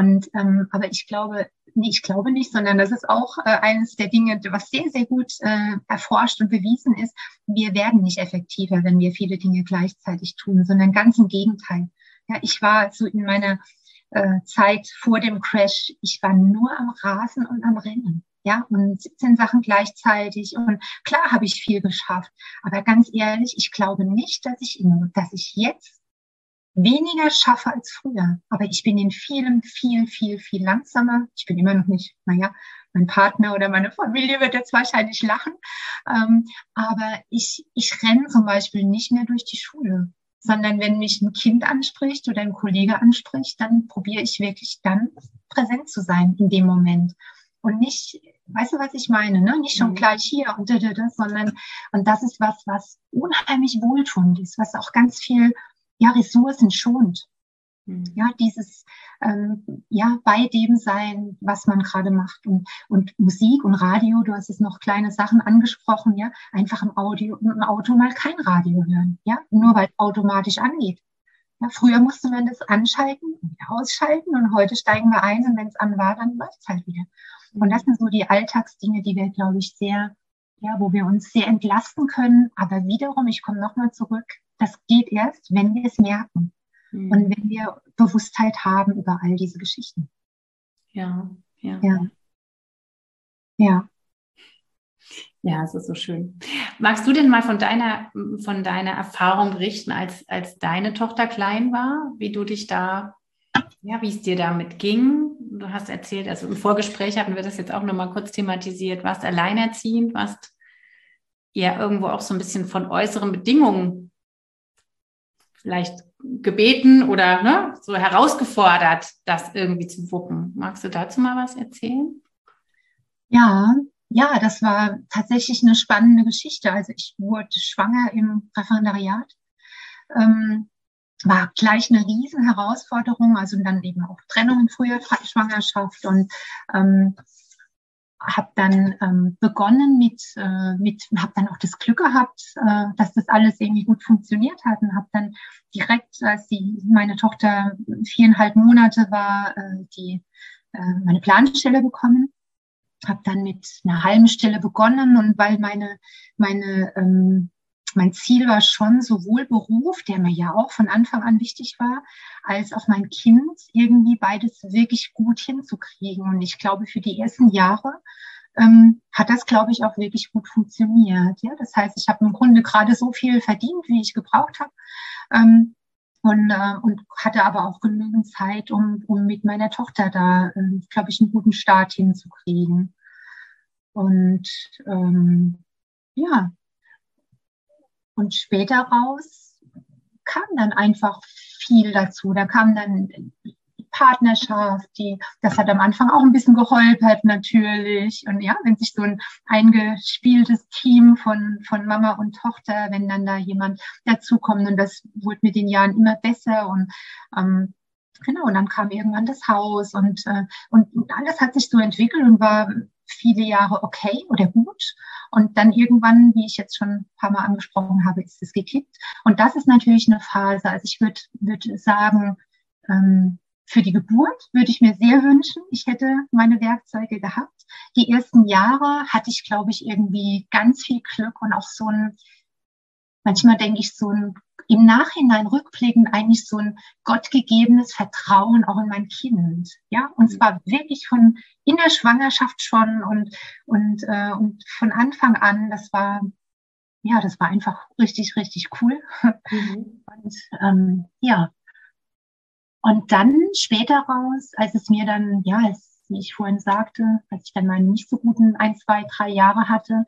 aber ich glaube nicht, sondern das ist auch eines der Dinge, was sehr, sehr gut erforscht und bewiesen ist. Wir werden nicht effektiver, wenn wir viele Dinge gleichzeitig tun, sondern ganz im Gegenteil. Ja, ich war so in meiner Zeit vor dem Crash, ich war nur am Rasen und am Rennen. Ja, und 17 Sachen gleichzeitig. Und klar habe ich viel geschafft. Aber ganz ehrlich, ich glaube nicht, dass ich jetzt weniger schaffe als früher. Aber ich bin in vielem viel, viel, viel langsamer. Ich bin immer noch nicht, mein Partner oder meine Familie wird jetzt wahrscheinlich lachen. Aber ich renne zum Beispiel nicht mehr durch die Schule, sondern wenn mich ein Kind anspricht oder ein Kollege anspricht, dann probiere ich wirklich dann präsent zu sein in dem Moment. Und nicht, weißt du, was ich meine, ne? Nicht schon gleich hier und sondern, und das ist was unheimlich wohltuend ist, was auch ganz viel Ressourcen schont. Ja, dieses bei dem sein, was man gerade macht. Und Musik und Radio, du hast es noch kleine Sachen angesprochen, ja, einfach im Auto mal kein Radio hören, ja, nur weil es automatisch angeht. Ja, früher musste man das anschalten und wieder ausschalten und heute steigen wir ein und wenn es an war, dann läuft es halt wieder. Und das sind so die Alltagsdinge, die wir, glaube ich, wo wir uns sehr entlasten können. Aber wiederum, ich komme nochmal zurück, das geht erst, wenn wir es merken. Und wenn wir Bewusstheit haben über all diese Geschichten. Ja. Ja, es ist so schön. Magst du denn mal von deiner Erfahrung berichten, als deine Tochter klein war, wie du dich da, wie es dir damit ging? Du hast erzählt, also im Vorgespräch hatten wir das jetzt auch nochmal kurz thematisiert, warst alleinerziehend, warst ja irgendwo auch so ein bisschen von äußeren Bedingungen vielleicht gebeten oder so herausgefordert, das irgendwie zu wuppen. Magst du dazu mal was erzählen? Ja, das war tatsächlich eine spannende Geschichte. Also ich wurde schwanger im Referendariat, war gleich eine riesen Herausforderung, also dann eben auch Trennung in früher Schwangerschaft und habe dann begonnen habe dann auch das Glück gehabt, dass das alles irgendwie gut funktioniert hat und habe dann direkt, als meine Tochter 4,5 Monate war, meine Planstelle bekommen. Habe dann mit einer halben Stelle begonnen und weil meine mein Ziel war schon sowohl Beruf, der mir ja auch von Anfang an wichtig war, als auch mein Kind, irgendwie beides wirklich gut hinzukriegen. Und ich glaube, für die ersten Jahre hat das, glaube ich, auch wirklich gut funktioniert. Ja? Das heißt, ich habe im Grunde gerade so viel verdient, wie ich gebraucht habe. Und hatte aber auch genügend Zeit, um mit meiner Tochter da, glaube ich, einen guten Start hinzukriegen. Und ja, und später raus kam dann einfach viel dazu. Da kam dann Partnerschaft, das hat am Anfang auch ein bisschen geholpert natürlich. Und ja, wenn sich so ein eingespieltes Team von Mama und Tochter, wenn dann da jemand dazukommt, und das wurde mit den Jahren immer besser und genau, und dann kam irgendwann das Haus und alles hat sich so entwickelt und war viele Jahre okay oder gut. Und dann irgendwann, wie ich jetzt schon ein paar Mal angesprochen habe, ist es gekippt. Und das ist natürlich eine Phase. Also ich würde sagen, für die Geburt würde ich mir sehr wünschen, ich hätte meine Werkzeuge gehabt. Die ersten Jahre hatte ich, glaube ich, irgendwie ganz viel Glück und auch manchmal denke ich, im Nachhinein rückblickend eigentlich so ein gottgegebenes Vertrauen auch in mein Kind. Ja, und zwar wirklich in der Schwangerschaft schon und von Anfang an, das war einfach richtig, richtig cool. Und ja. Und dann später raus, als es mir dann, wie ich vorhin sagte, als ich dann meine nicht so guten 1, 2, 3 Jahre hatte,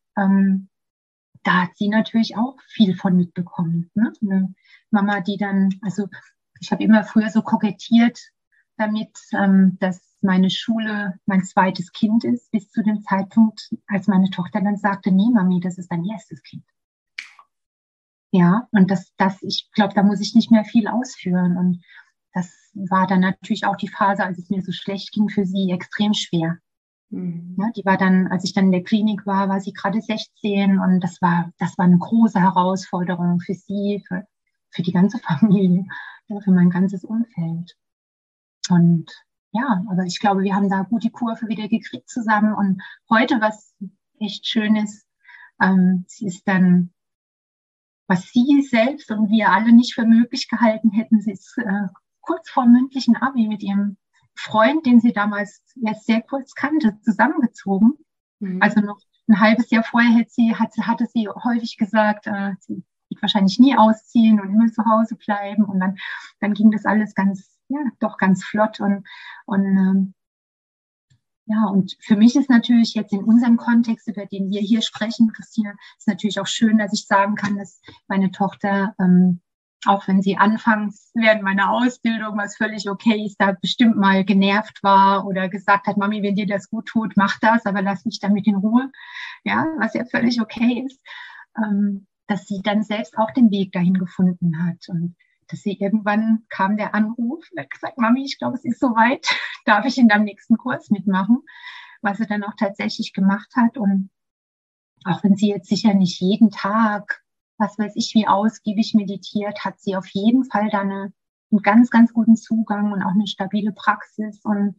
da hat sie natürlich auch viel von mitbekommen. Ne? Eine Mama, die dann, also ich habe immer früher so kokettiert damit, dass meine Schule mein zweites Kind ist, bis zu dem Zeitpunkt, als meine Tochter dann sagte, nee, Mami, das ist dein erstes Kind. Ja, und ich glaube, da muss ich nicht mehr viel ausführen. Und das war dann natürlich auch die Phase, als es mir so schlecht ging, für sie extrem schwer. Ja, die war dann, als ich dann in der Klinik war sie gerade 16 und das war eine große Herausforderung für sie, für die ganze Familie, ja, für mein ganzes Umfeld. Und ja, aber ich glaube, wir haben da gut die Kurve wieder gekriegt zusammen. Und heute, was echt schön ist, sie ist dann, was sie selbst und wir alle nicht für möglich gehalten hätten, sie ist kurz vor dem mündlichen Abi mit ihrem Freund, den sie damals erst sehr kurz kannte, zusammengezogen. Also noch ein halbes Jahr vorher hatte sie häufig gesagt, sie wird wahrscheinlich nie ausziehen und immer zu Hause bleiben. Und dann ging das alles ganz flott. Und für mich ist natürlich jetzt in unserem Kontext, über den wir hier sprechen, Christina, ist natürlich auch schön, dass ich sagen kann, dass meine Tochter, auch wenn sie anfangs während meiner Ausbildung, was völlig okay ist, da bestimmt mal genervt war oder gesagt hat, Mami, wenn dir das gut tut, mach das, aber lass mich damit in Ruhe. Ja, was ja völlig okay ist, dass sie dann selbst auch den Weg dahin gefunden hat und dass sie irgendwann kam der Anruf und hat gesagt, Mami, ich glaube, es ist soweit, darf ich in deinem nächsten Kurs mitmachen, was sie dann auch tatsächlich gemacht hat. Und auch wenn sie jetzt sicher nicht jeden Tag, was weiß ich, wie ausgiebig meditiert, hat sie auf jeden Fall da einen ganz, ganz guten Zugang und auch eine stabile Praxis. Und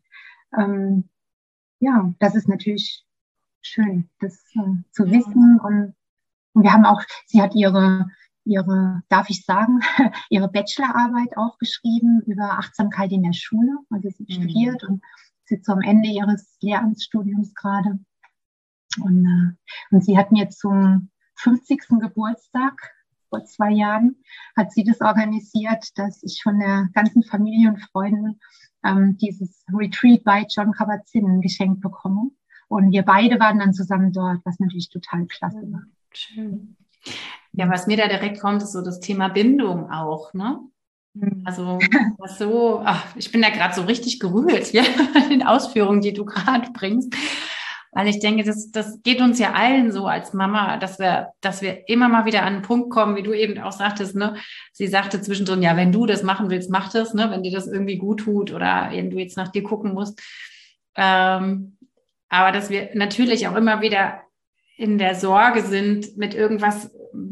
das ist natürlich schön, das zu wissen. Und wir haben auch, sie hat ihre, darf ich sagen, ihre Bachelorarbeit auch geschrieben über Achtsamkeit in der Schule. Also sie studiert und sitzt so am Ende ihres Lehramtsstudiums gerade. Und sie hat mir zum 50. Geburtstag vor 2 Jahren, hat sie das organisiert, dass ich von der ganzen Familie und Freunden dieses Retreat bei Jon Kabat-Zinn geschenkt bekomme. Und wir beide waren dann zusammen dort, was natürlich total klasse war. Schön. Ja, was mir da direkt kommt, ist so das Thema Bindung auch, ne? Also ich bin da gerade so richtig gerührt, ja, in den Ausführungen, die du gerade bringst. Weil ich denke, das geht uns ja allen so als Mama, dass wir immer mal wieder an einen Punkt kommen, wie du eben auch sagtest, ne? Sie sagte zwischendrin, ja, wenn du das machen willst, mach das, ne? Wenn dir das irgendwie gut tut oder wenn du jetzt nach dir gucken musst. Aber dass wir natürlich auch immer wieder in der Sorge sind, mit irgendwas,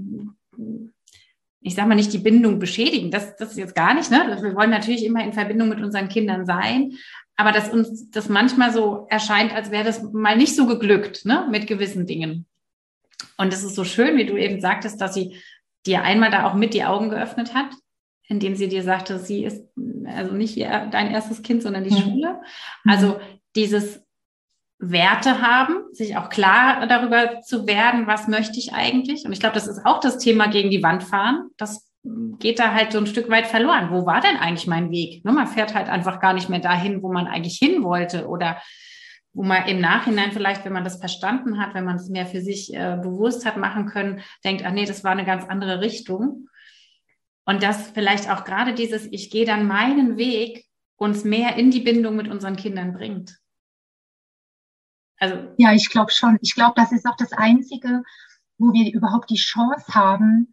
ich sag mal nicht die Bindung beschädigen, das ist jetzt gar nicht, ne? Wir wollen natürlich immer in Verbindung mit unseren Kindern sein, aber dass uns das manchmal so erscheint, als wäre das mal nicht so geglückt, ne, mit gewissen Dingen. Und es ist so schön, wie du eben sagtest, dass sie dir einmal da auch mit die Augen geöffnet hat, indem sie dir sagte, sie ist also nicht dein erstes Kind, sondern die Schule. Also dieses Werte haben, sich auch klar darüber zu werden, was möchte ich eigentlich? Und ich glaube, das ist auch das Thema gegen die Wand fahren. Das geht da halt so ein Stück weit verloren. Wo war denn eigentlich mein Weg? Man fährt halt einfach gar nicht mehr dahin, wo man eigentlich hin wollte oder wo man im Nachhinein vielleicht, wenn man das verstanden hat, wenn man es mehr für sich bewusst hat machen können, denkt, ach nee, das war eine ganz andere Richtung. Und dass vielleicht auch gerade dieses, ich gehe dann meinen Weg, uns mehr in die Bindung mit unseren Kindern bringt. Also, ja, ich glaube schon. Ich glaube, das ist auch das Einzige, wo wir überhaupt die Chance haben,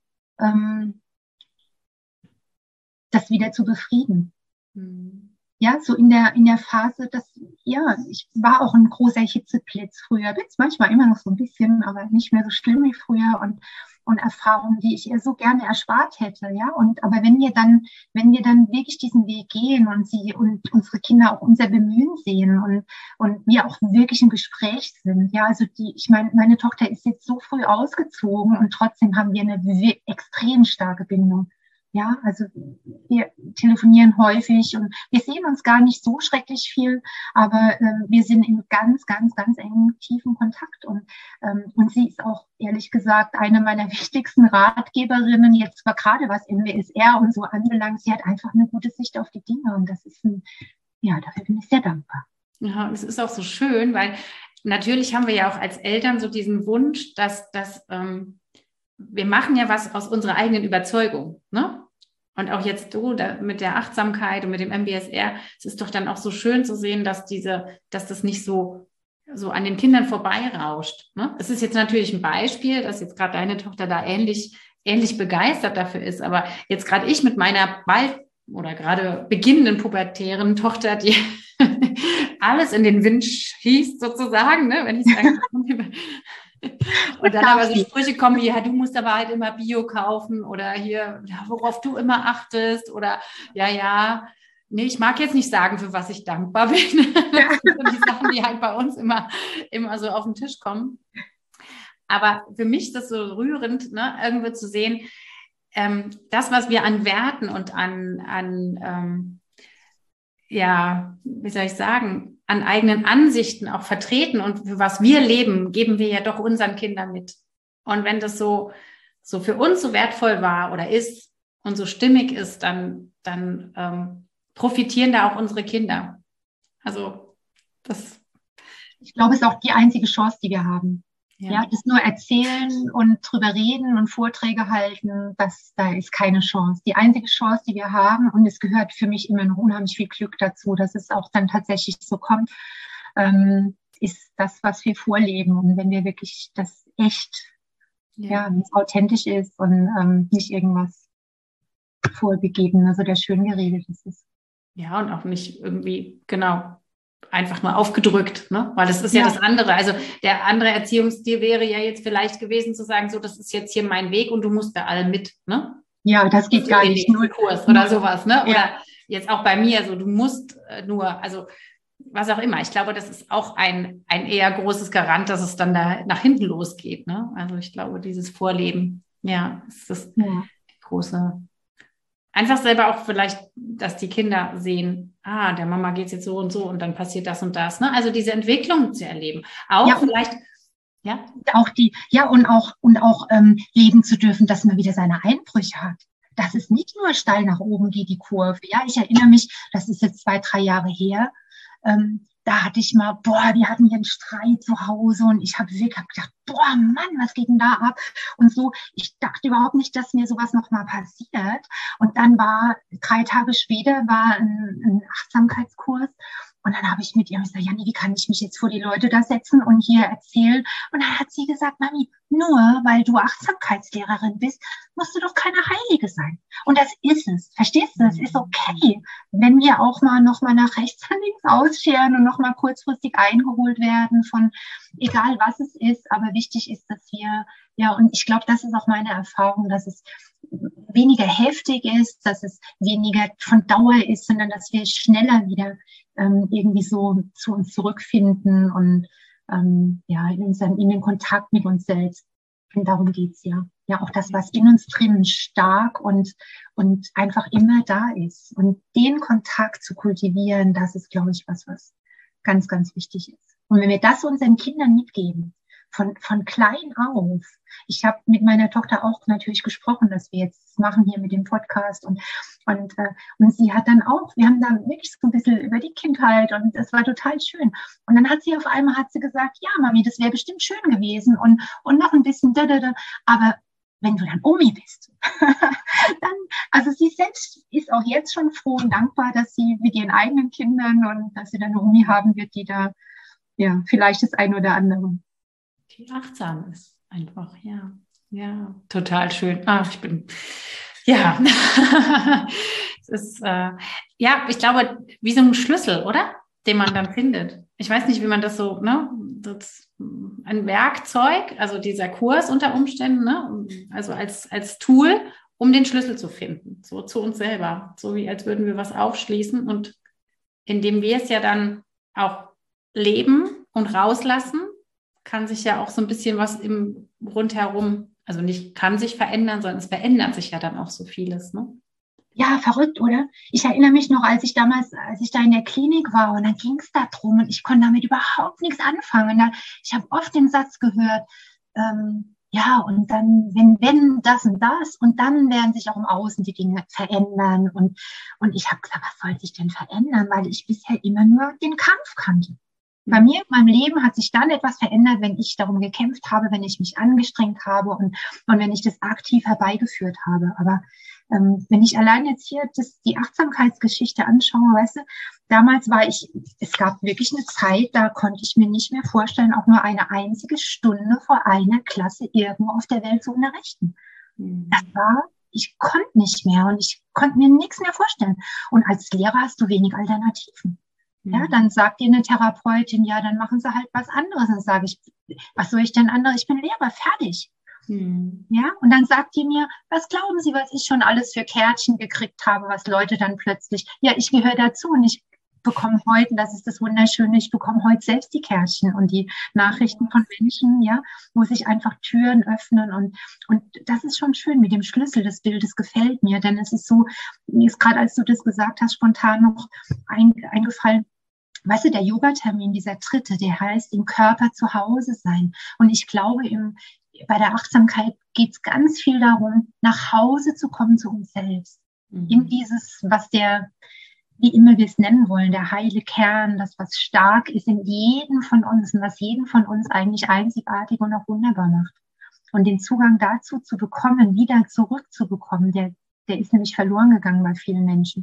das wieder zu befrieden. Ja, so in der Phase, ich war auch ein großer Hitzeblitz früher, bin es manchmal immer noch so ein bisschen, aber nicht mehr so schlimm wie früher und Erfahrungen, die ich ihr so gerne erspart hätte, ja. Aber wenn wir dann wirklich diesen Weg gehen und sie und unsere Kinder auch unser Bemühen sehen und wir auch wirklich im Gespräch sind, ja, also ich meine, meine Tochter ist jetzt so früh ausgezogen und trotzdem haben wir eine extrem starke Bindung. Ja, also wir telefonieren häufig und wir sehen uns gar nicht so schrecklich viel, aber wir sind in ganz, ganz, ganz engem, tiefen Kontakt und sie ist auch, ehrlich gesagt, eine meiner wichtigsten Ratgeberinnen, jetzt mal gerade was MBSR und so anbelangt. Sie hat einfach eine gute Sicht auf die Dinge und das ist dafür bin ich sehr dankbar. Ja, es ist auch so schön, weil natürlich haben wir ja auch als Eltern so diesen Wunsch, dass wir machen ja was aus unserer eigenen Überzeugung, ne? Und auch jetzt du mit der Achtsamkeit und mit dem MBSR, es ist doch dann auch so schön zu sehen, dass das nicht so an den Kindern vorbeirauscht, ne? Es ist jetzt natürlich ein Beispiel, dass jetzt gerade deine Tochter da ähnlich begeistert dafür ist, aber jetzt gerade ich mit meiner bald oder gerade beginnenden pubertären Tochter, die alles in den Wind schießt sozusagen, ne? Wenn ich sage, und dann aber so Sprüche kommen wie, ja, du musst aber halt immer Bio kaufen oder hier, ja, worauf du immer achtest oder ja, nee, ich mag jetzt nicht sagen, für was ich dankbar bin. Das sind so die Sachen, die halt bei uns immer so auf den Tisch kommen. Aber für mich ist das so rührend, ne, irgendwie zu sehen, das, was wir an Werten und wie soll ich sagen, an eigenen Ansichten auch vertreten und für was wir leben, geben wir ja doch unseren Kindern mit. Und wenn das so für uns so wertvoll war oder ist und so stimmig ist, dann profitieren da auch unsere Kinder. Also ich glaube, es ist auch die einzige Chance, die wir haben. Ja, das nur erzählen und drüber reden und Vorträge halten, da ist keine Chance. Die einzige Chance, die wir haben, und es gehört für mich immer noch unheimlich viel Glück dazu, dass es auch dann tatsächlich so kommt, ist das, was wir vorleben. Und wenn wir wirklich das echt, wenn es authentisch ist und nicht irgendwas vorgegeben, also der schön geredet ist. Ja, und auch nicht irgendwie, genau, einfach nur aufgedrückt, ne? Weil das ist ja das andere. Also der andere Erziehungsstil wäre ja jetzt vielleicht gewesen zu sagen, so, das ist jetzt hier mein Weg und du musst da alle mit, ne? Ja, das geht gar nicht. Nur Kurs oder sowas, ne? Oder jetzt auch bei mir, so, du musst nur, also was auch immer. Ich glaube, das ist auch ein eher großes Garant, dass es dann da nach hinten losgeht, ne? Also ich glaube, dieses Vorleben, ist das große. Einfach selber auch vielleicht, dass die Kinder sehen, der Mama geht es jetzt so und dann passiert das und das, ne? Also diese Entwicklung zu erleben. Auch vielleicht, Auch und auch leben zu dürfen, dass man wieder seine Einbrüche hat. Dass es nicht nur steil nach oben geht, die Kurve. Ja, ich erinnere mich, das ist jetzt 2-3 Jahre her, da hatte ich mal, wir hatten hier einen Streit zu Hause und ich habe wirklich gedacht, Mann, was geht denn da ab? Und so, ich dachte überhaupt nicht, dass mir sowas nochmal passiert. Und dann 3 Tage später ein Achtsamkeitskurs. Und dann habe ich mit ihr gesagt, Janni, wie kann ich mich jetzt vor die Leute da setzen und hier erzählen? Und dann hat sie gesagt, Mami, nur weil du Achtsamkeitslehrerin bist, musst du doch keine Heilige sein. Und das ist es. Verstehst du? Das ist okay. Wenn wir auch mal nochmal nach rechts und links ausscheren und nochmal kurzfristig eingeholt werden von egal was es ist, aber wichtig ist, dass wir, und ich glaube, das ist auch meine Erfahrung, dass es weniger heftig ist, dass es weniger von Dauer ist, sondern dass wir schneller wieder irgendwie so zu uns zurückfinden und in den Kontakt mit uns selbst. Und darum geht's ja. Ja, auch das, was in uns drinnen stark und einfach immer da ist. Und den Kontakt zu kultivieren, das ist, glaube ich, was ganz, ganz wichtig ist. Und wenn wir das unseren Kindern mitgeben, von klein auf. Ich habe mit meiner Tochter auch natürlich gesprochen, dass wir jetzt machen hier mit dem Podcast und sie hat dann auch, wir haben da wirklich so ein bisschen über die Kindheit und es war total schön. Und dann hat sie auf einmal gesagt, ja Mami, das wäre bestimmt schön gewesen und noch ein bisschen aber wenn du dann Omi bist, dann, also sie selbst ist auch jetzt schon froh und dankbar, dass sie mit ihren eigenen Kindern und dass sie dann eine Omi haben wird, die da, ja, vielleicht das ein oder andere. Die achtsam ist einfach, ja. Ja, total schön. Ach, ja. Es ist, ja, ich glaube, wie so ein Schlüssel, oder? Den man dann findet. Ich weiß nicht, wie man das so, ne? Das, ein Werkzeug, also dieser Kurs unter Umständen, ne? Also als Tool, um den Schlüssel zu finden, so zu uns selber. So wie als würden wir was aufschließen und indem wir es ja dann auch leben und rauslassen, kann sich ja auch so ein bisschen was im Rundherum, also nicht kann sich verändern, sondern es verändert sich ja dann auch so vieles, ne? Ja, verrückt, oder? Ich erinnere mich noch, als ich da in der Klinik war und dann ging es da drum und ich konnte damit überhaupt nichts anfangen. Ich habe oft den Satz gehört, ja, und dann, wenn das und dann werden sich auch im Außen die Dinge verändern. Und ich habe gesagt, was soll sich denn verändern? Weil ich bisher immer nur den Kampf kannte. Bei mir, in meinem Leben hat sich dann etwas verändert, wenn ich darum gekämpft habe, wenn ich mich angestrengt habe und wenn ich das aktiv herbeigeführt habe. Aber wenn ich allein jetzt hier die Achtsamkeitsgeschichte anschaue, weißt du, damals es gab wirklich eine Zeit, da konnte ich mir nicht mehr vorstellen, auch nur eine einzige Stunde vor einer Klasse irgendwo auf der Welt zu unterrichten. Ich konnte nicht mehr und ich konnte mir nichts mehr vorstellen. Und als Lehrer hast du wenig Alternativen. Ja, dann sagt dir eine Therapeutin, ja, dann machen sie halt was anderes. Dann sage ich, was soll ich denn anderes? Ich bin Lehrer, fertig. Ja, und dann sagt die mir, was glauben Sie, was ich schon alles für Kärtchen gekriegt habe, was Leute dann plötzlich, ja, ich gehöre dazu und ich bekomme heute, das ist das Wunderschöne, ich bekomme heute selbst die Kärtchen und die Nachrichten von Menschen, ja, wo sich einfach Türen öffnen und das ist schon schön mit dem Schlüssel des Bildes, gefällt mir, denn es ist so, mir ist gerade, als du das gesagt hast, spontan noch eingefallen, weißt du, der Yoga-Termin, dieser dritte, der heißt, im Körper zu Hause sein. Und ich glaube, bei der Achtsamkeit geht es ganz viel darum, nach Hause zu kommen zu uns selbst. In dieses, wie immer wir es nennen wollen, der heile Kern, das, was stark ist in jedem von uns und was jeden von uns eigentlich einzigartig und auch wunderbar macht. Und den Zugang dazu zu bekommen, wieder zurückzubekommen, der ist nämlich verloren gegangen bei vielen Menschen.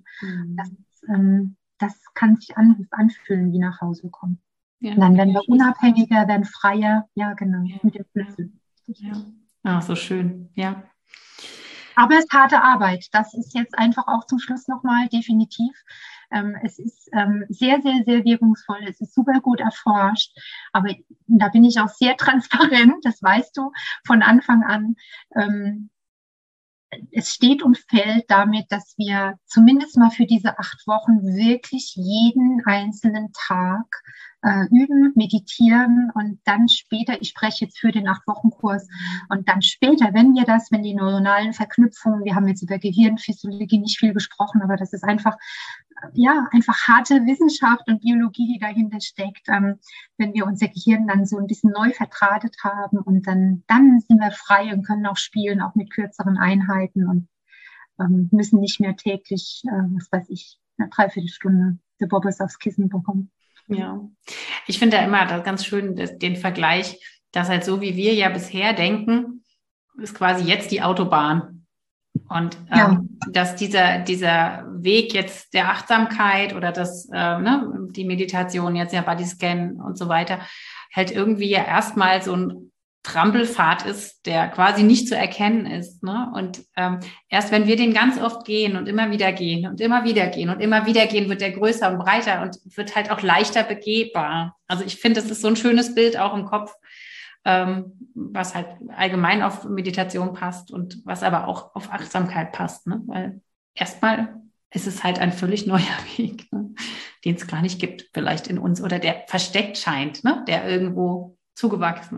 Das kann sich anfühlen, wie nach Hause kommen. Ja, und dann werden wir unabhängiger, werden freier. Ja, genau, mit dem Schlüssel. Ja. Ah, so schön, ja. Aber es ist harte Arbeit. Das ist jetzt einfach auch zum Schluss nochmal definitiv. Es ist sehr, sehr, sehr wirkungsvoll. Es ist super gut erforscht. Aber da bin ich auch sehr transparent, das weißt du, von Anfang an. Es steht und fällt damit, dass wir zumindest mal für diese 8 Wochen wirklich jeden einzelnen Tag üben, meditieren und dann später, ich spreche jetzt für den 8-Wochen-Kurs, und dann später, wenn die neuronalen Verknüpfungen, wir haben jetzt über Gehirnphysiologie nicht viel gesprochen, aber das ist einfach harte Wissenschaft und Biologie, die dahinter steckt, wenn wir unser Gehirn dann so ein bisschen neu verdrahtet haben und dann sind wir frei und können auch spielen, auch mit kürzeren Einheiten und müssen nicht mehr täglich, was weiß ich, eine Dreiviertelstunde The Bobbes aufs Kissen bekommen. Ja, ich finde ja immer ganz schön den Vergleich, dass halt so wie wir ja bisher denken, ist quasi jetzt die Autobahn. Und dass dieser Weg jetzt der Achtsamkeit oder die Meditation, jetzt ja Bodyscan und so weiter, halt irgendwie ja erstmal so ein Trampelpfad ist, der quasi nicht zu erkennen ist. Ne? Und erst wenn wir den ganz oft gehen und immer wieder gehen und immer wieder gehen und immer wieder gehen, wird der größer und breiter und wird halt auch leichter begehbar. Also ich finde, das ist so ein schönes Bild auch im Kopf, was halt allgemein auf Meditation passt und was aber auch auf Achtsamkeit passt. Ne? Weil erstmal ist es halt ein völlig neuer Weg, ne? Den es gar nicht gibt vielleicht in uns oder der versteckt scheint, ne? Der irgendwo zugewachsen ist.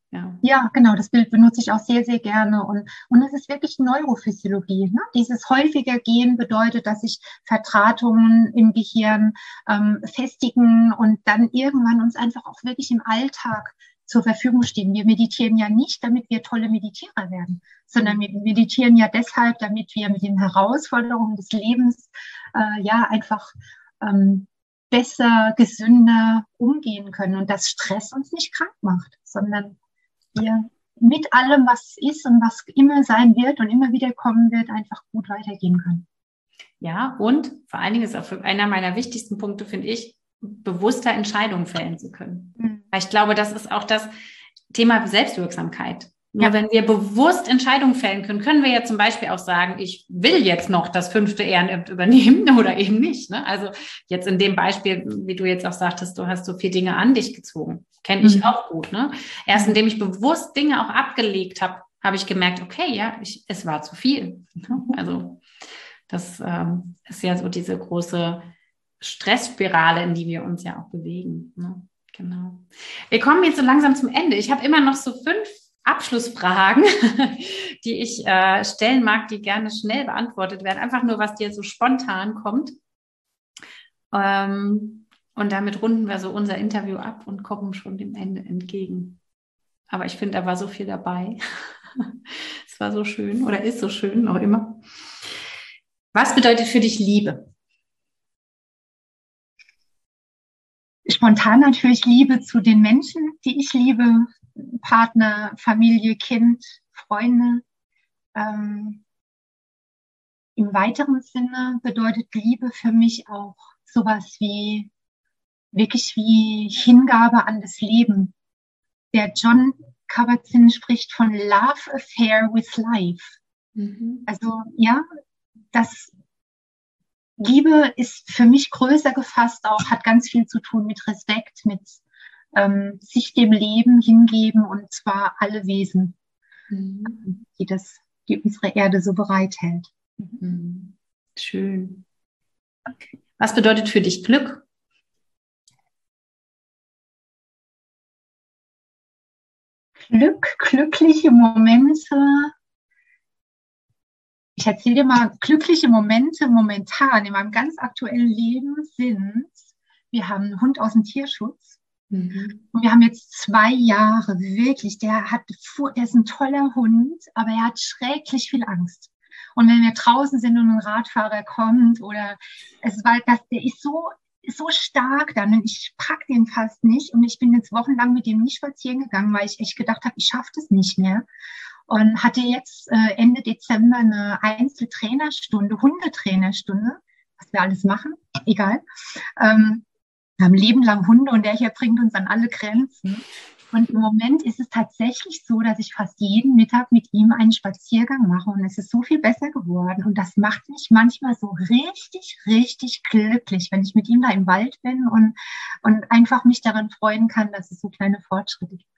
Ja, genau, das Bild benutze ich auch sehr, sehr gerne. Und es ist wirklich Neurophysiologie. Ne? Dieses häufiger Gehen bedeutet, dass sich Verdrahtungen im Gehirn festigen und dann irgendwann uns einfach auch wirklich im Alltag zur Verfügung stehen. Wir meditieren ja nicht, damit wir tolle Meditierer werden, sondern wir meditieren ja deshalb, damit wir mit den Herausforderungen des Lebens einfach besser, gesünder umgehen können und dass Stress uns nicht krank macht, sondern wir mit allem, was ist und was immer sein wird und immer wieder kommen wird, einfach gut weitergehen können. Ja, und vor allen Dingen ist auch einer meiner wichtigsten Punkte, finde ich, bewusster Entscheidungen fällen zu können. Weil ich glaube, das ist auch das Thema Selbstwirksamkeit. Nur wenn wir bewusst Entscheidungen fällen können, können wir ja zum Beispiel auch sagen, ich will jetzt noch das 5. Ehrenamt übernehmen oder eben nicht. Ne? Also jetzt in dem Beispiel, wie du jetzt auch sagtest, du hast so viele Dinge an dich gezogen. Kenne ich auch gut. Ne? Erst indem ich bewusst Dinge auch abgelegt habe, habe ich gemerkt, okay, ja, es war zu viel. Also das ist ja so diese große Stressspirale, in die wir uns ja auch bewegen. Ne? Genau. Wir kommen jetzt so langsam zum Ende. Ich habe immer noch so 5 Abschlussfragen, die ich stellen mag, die gerne schnell beantwortet werden. Einfach nur, was dir so spontan kommt. Und damit runden wir so unser Interview ab und kommen schon dem Ende entgegen. Aber ich finde, da war so viel dabei. Es war so schön oder ist so schön, noch immer. Was bedeutet für dich Liebe? Spontan natürlich Liebe zu den Menschen, die ich liebe, Partner, Familie, Kind, Freunde. Im weiteren Sinne bedeutet Liebe für mich auch sowas wie wirklich wie Hingabe an das Leben. Der Jon Kabat-Zinn spricht von Love Affair with Life. Also ja, das Liebe ist für mich größer gefasst, auch hat ganz viel zu tun mit Respekt, mit sich dem Leben hingeben und zwar alle Wesen, die unsere Erde so bereithält. Schön. Was bedeutet für dich Glück? Glückliche Momente. Ich erzähle dir mal, glückliche Momente momentan in meinem ganz aktuellen Leben sind, wir haben einen Hund aus dem Tierschutz und wir haben jetzt 2 Jahre, wirklich, der ist ein toller Hund, aber er hat schrecklich viel Angst. Und wenn wir draußen sind und ein Radfahrer kommt oder der ist so stark dann und ich pack den fast nicht und ich bin jetzt wochenlang mit dem nicht spazieren gegangen, weil ich echt gedacht habe, ich schaffe das nicht mehr. Und hatte jetzt Ende Dezember eine Einzeltrainerstunde, Hundetrainerstunde, was wir alles machen, egal. Wir haben ein Leben lang Hunde und der hier bringt uns an alle Grenzen. Und im Moment ist es tatsächlich so, dass ich fast jeden Mittag mit ihm einen Spaziergang mache und es ist so viel besser geworden. Und das macht mich manchmal so richtig, richtig glücklich, wenn ich mit ihm da im Wald bin und einfach mich daran freuen kann, dass es so kleine Fortschritte gibt.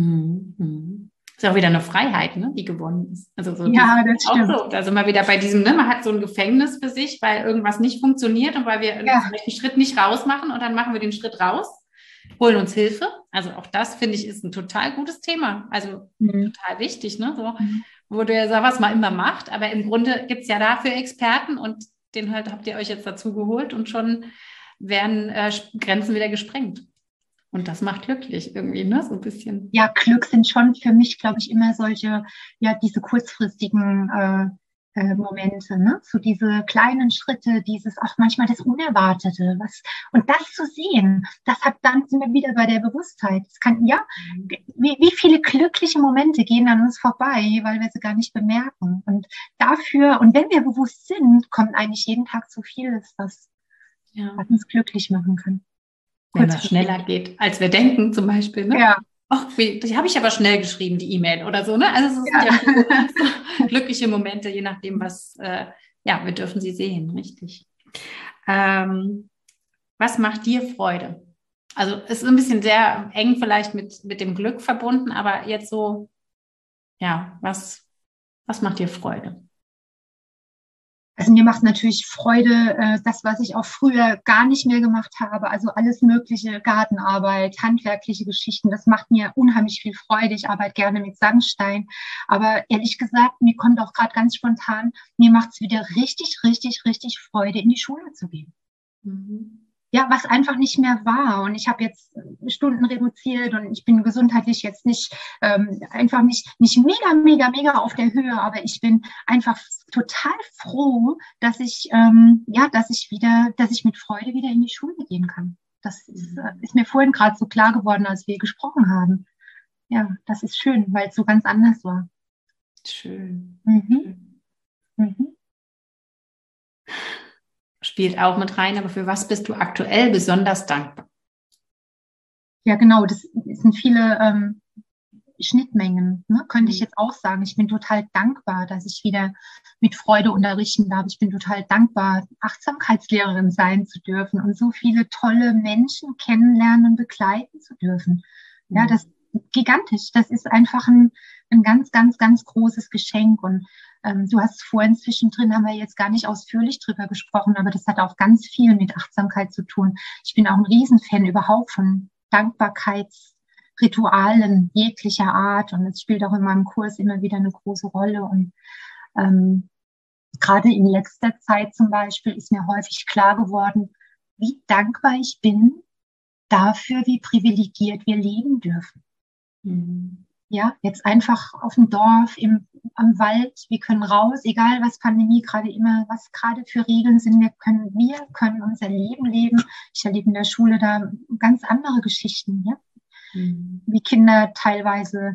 Ist auch wieder eine Freiheit, ne, die gewonnen ist. Also so ja, das stimmt. So. Da sind wir wieder bei diesem, ne, man hat so ein Gefängnis für sich, weil irgendwas nicht funktioniert und weil wir einen Schritt nicht raus machen und dann machen wir den Schritt raus, holen uns Hilfe. Also auch das, finde ich, ist ein total gutes Thema. Also total wichtig, ne, so, wo du ja sagst, was man immer macht, aber im Grunde gibt es ja dafür Experten und den halt habt ihr euch jetzt dazu geholt und schon werden Grenzen wieder gesprengt. Und das macht glücklich irgendwie, ne? So ein bisschen. Ja, Glück sind schon für mich, glaube ich, immer solche, ja, diese kurzfristigen Momente, ne? So diese kleinen Schritte, auch manchmal das Unerwartete, und das zu sehen, dann sind wir wieder bei der Bewusstheit. Es kann, wie viele glückliche Momente gehen an uns vorbei, weil wir sie gar nicht bemerken. Und wenn wir bewusst sind, kommt eigentlich jeden Tag so vieles, was uns glücklich machen kann. Wenn das schneller geht, als wir denken, zum Beispiel. Ne? Ja. Ach, die habe ich aber schnell geschrieben, die E-Mail oder so. Ne? Also es sind ja so glückliche Momente, je nachdem, was, wir dürfen sie sehen, richtig. Was macht dir Freude? Also es ist ein bisschen sehr eng vielleicht mit dem Glück verbunden, aber jetzt so, was macht dir Freude? Also mir macht natürlich Freude, das, was ich auch früher gar nicht mehr gemacht habe. Also alles mögliche, Gartenarbeit, handwerkliche Geschichten, das macht mir unheimlich viel Freude. Ich arbeite gerne mit Sandstein. Aber ehrlich gesagt, mir kommt auch gerade ganz spontan, mir macht es wieder richtig, richtig, richtig Freude, in die Schule zu gehen. Mhm. Ja, was einfach nicht mehr war. Und ich habe jetzt Stunden reduziert und ich bin gesundheitlich jetzt nicht einfach nicht mega, mega, mega auf der Höhe, aber ich bin einfach total froh, dass ich dass ich mit Freude wieder in die Schule gehen kann. Das ist mir vorhin gerade so klar geworden, als wir gesprochen haben. Ja, das ist schön, weil es so ganz anders war. Schön. Mhm. Schön. Mhm. Spielt auch mit rein, aber für was bist du aktuell besonders dankbar? Ja, genau, das sind viele Schnittmengen, ne? Könnte ich jetzt auch sagen. Ich bin total dankbar, dass ich wieder mit Freude unterrichten darf. Ich bin total dankbar, Achtsamkeitslehrerin sein zu dürfen und so viele tolle Menschen kennenlernen und begleiten zu dürfen. Ja, das ist gigantisch. Das ist einfach ein ganz, ganz, ganz großes Geschenk. Und du hast vorhin zwischendrin, haben wir jetzt gar nicht ausführlich drüber gesprochen, aber das hat auch ganz viel mit Achtsamkeit zu tun. Ich bin auch ein Riesenfan überhaupt von Dankbarkeitsritualen jeglicher Art und es spielt auch in meinem Kurs immer wieder eine große Rolle und ähm, gerade in letzter Zeit zum Beispiel ist mir häufig klar geworden, wie dankbar ich bin dafür, wie privilegiert wir leben dürfen. Mhm. Ja, jetzt einfach auf dem Dorf, am Wald, wir können raus, egal was Pandemie gerade immer, was gerade für Regeln sind, wir können unser Leben leben. Ich erlebe in der Schule da ganz andere Geschichten, ja? Wie Kinder teilweise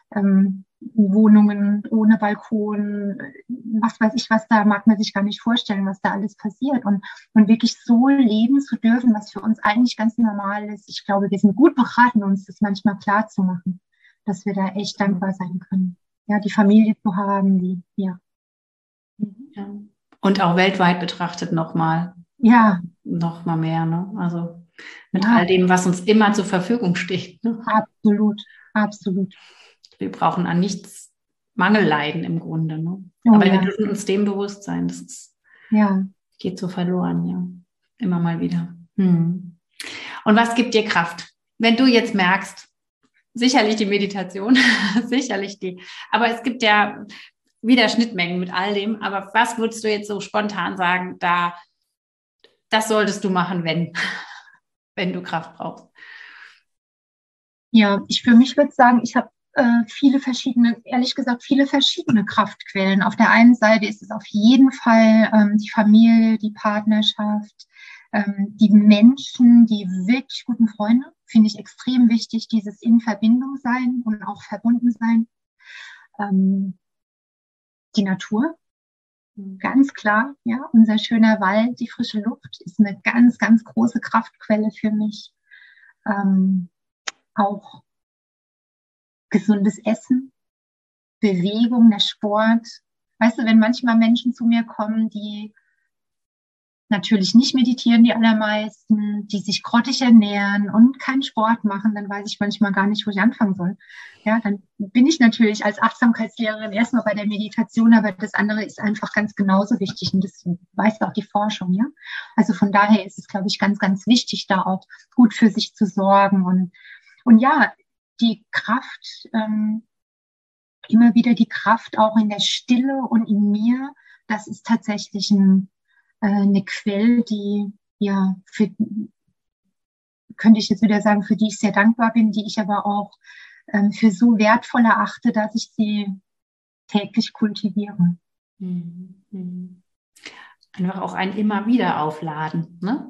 in Wohnungen ohne Balkon, was weiß ich was, da mag man sich gar nicht vorstellen, was da alles passiert. Und wirklich so leben zu dürfen, was für uns eigentlich ganz normal ist. Ich glaube, wir sind gut beraten, uns das manchmal klar zu machen, dass wir da echt dankbar sein können. Ja, die Familie zu haben, ja. Ja. Und auch weltweit betrachtet nochmal Ja, mehr, ne? Also mit ja, all dem, was uns immer zur Verfügung steht. Ne? absolut, absolut. Wir brauchen an nichts Mangel leiden im Grunde. Ne? Oh Aber wir ja, dürfen uns dem bewusst sein. ja. Geht so verloren, ja. Immer mal wieder. Und was gibt dir Kraft? Wenn du jetzt merkst, sicherlich die Meditation, sicherlich die, aber es gibt ja wieder Schnittmengen mit all dem, aber was würdest du jetzt so spontan sagen, das solltest du machen, wenn du Kraft brauchst? Ja, ich für mich würde sagen, ich habe ehrlich gesagt, viele verschiedene Kraftquellen. Auf der einen Seite ist es auf jeden Fall die Familie, die Partnerschaft, die Menschen, die wirklich guten Freunde, finde ich extrem wichtig, dieses in Verbindung sein und auch verbunden sein. Die Natur, ganz klar, ja, unser schöner Wald, die frische Luft ist eine ganz, ganz große Kraftquelle für mich. Auch gesundes Essen, Bewegung, der Sport. Weißt du, wenn manchmal Menschen zu mir kommen, die natürlich nicht meditieren, die allermeisten, die sich grottig ernähren und keinen Sport machen, dann weiß ich manchmal gar nicht, wo ich anfangen soll. Ja, dann bin ich natürlich als Achtsamkeitslehrerin erstmal bei der Meditation, aber das andere ist einfach ganz genauso wichtig und das weiß auch die Forschung, ja. Also von daher ist es, glaube ich, ganz, ganz wichtig, da auch gut für sich zu sorgen und ja, die Kraft, immer wieder die Kraft auch in der Stille und in mir, das ist tatsächlich eine Quelle, die ja könnte ich jetzt wieder sagen, für die ich sehr dankbar bin, die ich aber auch für so wertvoll erachte, dass ich sie täglich kultiviere. Einfach auch ein immer wieder aufladen, ne?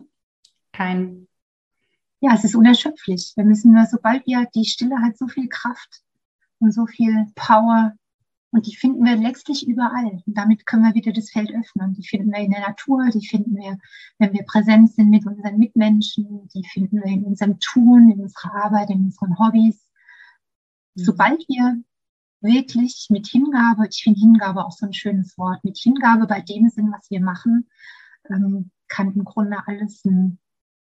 Ja, es ist unerschöpflich. Wir müssen nur, sobald die Stille hat so viel Kraft und so viel Power. Und die finden wir letztlich überall. Und damit können wir wieder das Feld öffnen. Die finden wir in der Natur, die finden wir, wenn wir präsent sind mit unseren Mitmenschen, die finden wir in unserem Tun, in unserer Arbeit, in unseren Hobbys. Sobald wir wirklich mit Hingabe, ich finde Hingabe auch so ein schönes Wort, mit Hingabe bei dem Sinn, was wir machen, kann im Grunde alles eine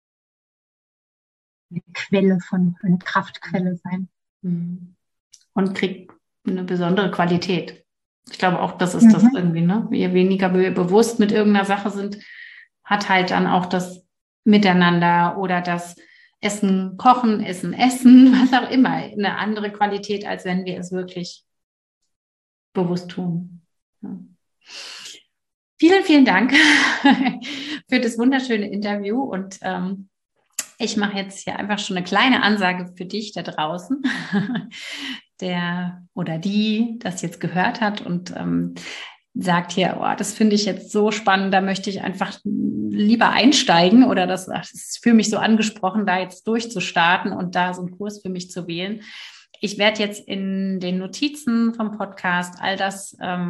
eine Kraftquelle sein. Und kriegt eine besondere Qualität. Ich glaube auch, das ist das irgendwie, ne? Je weniger wir bewusst mit irgendeiner Sache sind, hat halt dann auch das Miteinander oder das Essen, Kochen, Essen, was auch immer, eine andere Qualität, als wenn wir es wirklich bewusst tun. Ja. Vielen, vielen Dank für das wunderschöne Interview und ich mache jetzt hier einfach schon eine kleine Ansage für dich da draußen, der oder die das jetzt gehört hat und sagt hier, oh, das finde ich jetzt so spannend, da möchte ich einfach lieber einsteigen oder das ist für mich so angesprochen, da jetzt durchzustarten und da so einen Kurs für mich zu wählen. Ich werde jetzt in den Notizen vom Podcast all das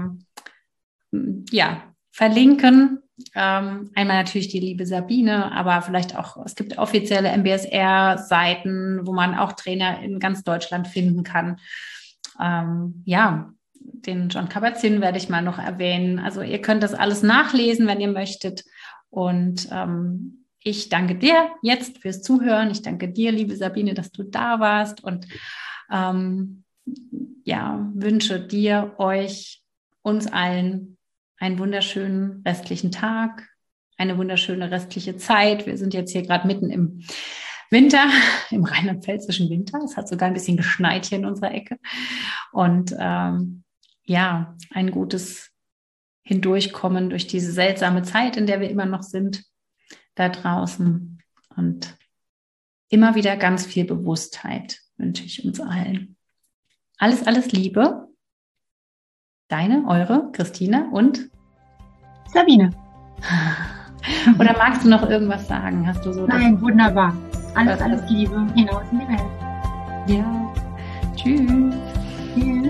verlinken. Einmal natürlich die liebe Sabine, aber vielleicht auch, es gibt offizielle MBSR-Seiten, wo man auch Trainer in ganz Deutschland finden kann. Den Jon Kabat-Zinn werde ich mal noch erwähnen. Also ihr könnt das alles nachlesen, wenn ihr möchtet. Und ich danke dir jetzt fürs Zuhören. Ich danke dir, liebe Sabine, dass du da warst und wünsche dir, euch, uns allen einen wunderschönen restlichen Tag, eine wunderschöne restliche Zeit. Wir sind jetzt hier gerade mitten im Winter, im rheinland-pfälzischen Winter. Es hat sogar ein bisschen geschneit hier in unserer Ecke. Und ein gutes Hindurchkommen durch diese seltsame Zeit, in der wir immer noch sind, da draußen. Und immer wieder ganz viel Bewusstheit wünsche ich uns allen. Alles, alles Liebe. Eure Christina und Sabine. Oder magst du noch irgendwas sagen? Hast du so? Nein, wunderbar. Alles Liebe hinaus in die Welt. Ja. Tschüss. Tschüss.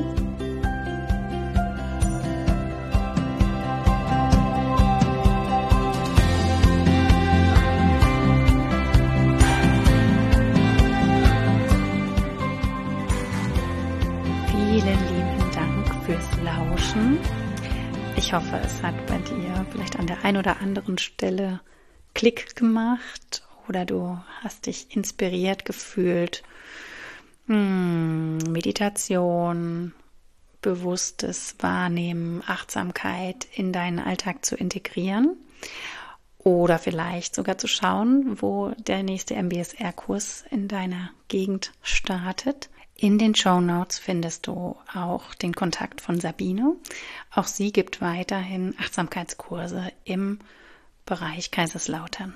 Lauschen. Ich hoffe, es hat bei dir vielleicht an der einen oder anderen Stelle Klick gemacht oder du hast dich inspiriert gefühlt. Meditation, bewusstes Wahrnehmen, Achtsamkeit in deinen Alltag zu integrieren oder vielleicht sogar zu schauen, wo der nächste MBSR-Kurs in deiner Gegend startet. In den Shownotes findest du auch den Kontakt von Sabine. Auch sie gibt weiterhin Achtsamkeitskurse im Bereich Kaiserslautern.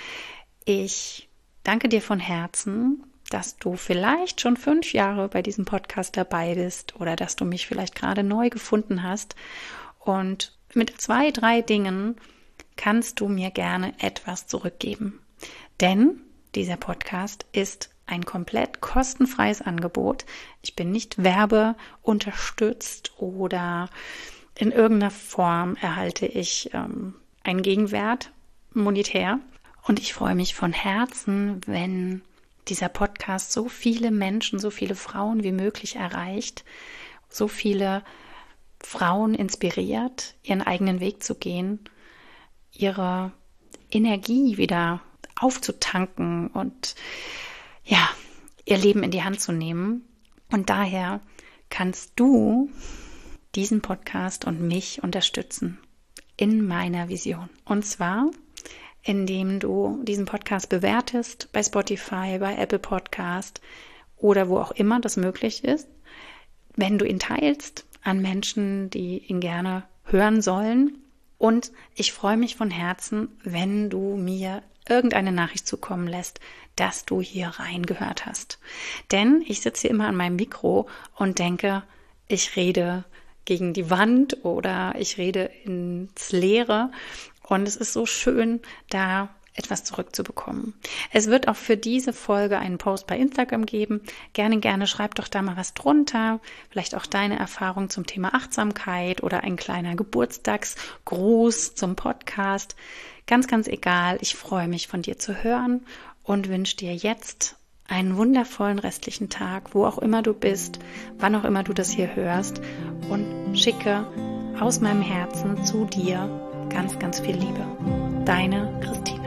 Ich danke dir von Herzen, dass du vielleicht schon 5 Jahre bei diesem Podcast dabei bist oder dass du mich vielleicht gerade neu gefunden hast. Und mit 2, 3 Dingen kannst du mir gerne etwas zurückgeben. Denn dieser Podcast ist ein komplett kostenfreies Angebot. Ich bin nicht werbeunterstützt oder in irgendeiner Form erhalte ich einen Gegenwert monetär. Und ich freue mich von Herzen, wenn dieser Podcast so viele Menschen, so viele Frauen wie möglich erreicht, so viele Frauen inspiriert, ihren eigenen Weg zu gehen, ihre Energie wieder aufzutanken und ihr Leben in die Hand zu nehmen. Und daher kannst du diesen Podcast und mich unterstützen in meiner Vision. Und zwar, indem du diesen Podcast bewertest bei Spotify, bei Apple Podcast oder wo auch immer das möglich ist. Wenn du ihn teilst an Menschen, die ihn gerne hören sollen. Und ich freue mich von Herzen, wenn du mir irgendeine Nachricht zukommen lässt, dass du hier reingehört hast. Denn ich sitze hier immer an meinem Mikro und denke, ich rede gegen die Wand oder ich rede ins Leere. Und es ist so schön, da etwas zurückzubekommen. Es wird auch für diese Folge einen Post bei Instagram geben. Gerne, schreib doch da mal was drunter. Vielleicht auch deine Erfahrung zum Thema Achtsamkeit oder ein kleiner Geburtstagsgruß zum Podcast. Ganz, ganz egal. Ich freue mich, von dir zu hören und wünsche dir jetzt einen wundervollen restlichen Tag, wo auch immer du bist, wann auch immer du das hier hörst und schicke aus meinem Herzen zu dir ganz, ganz viel Liebe. Deine Christine.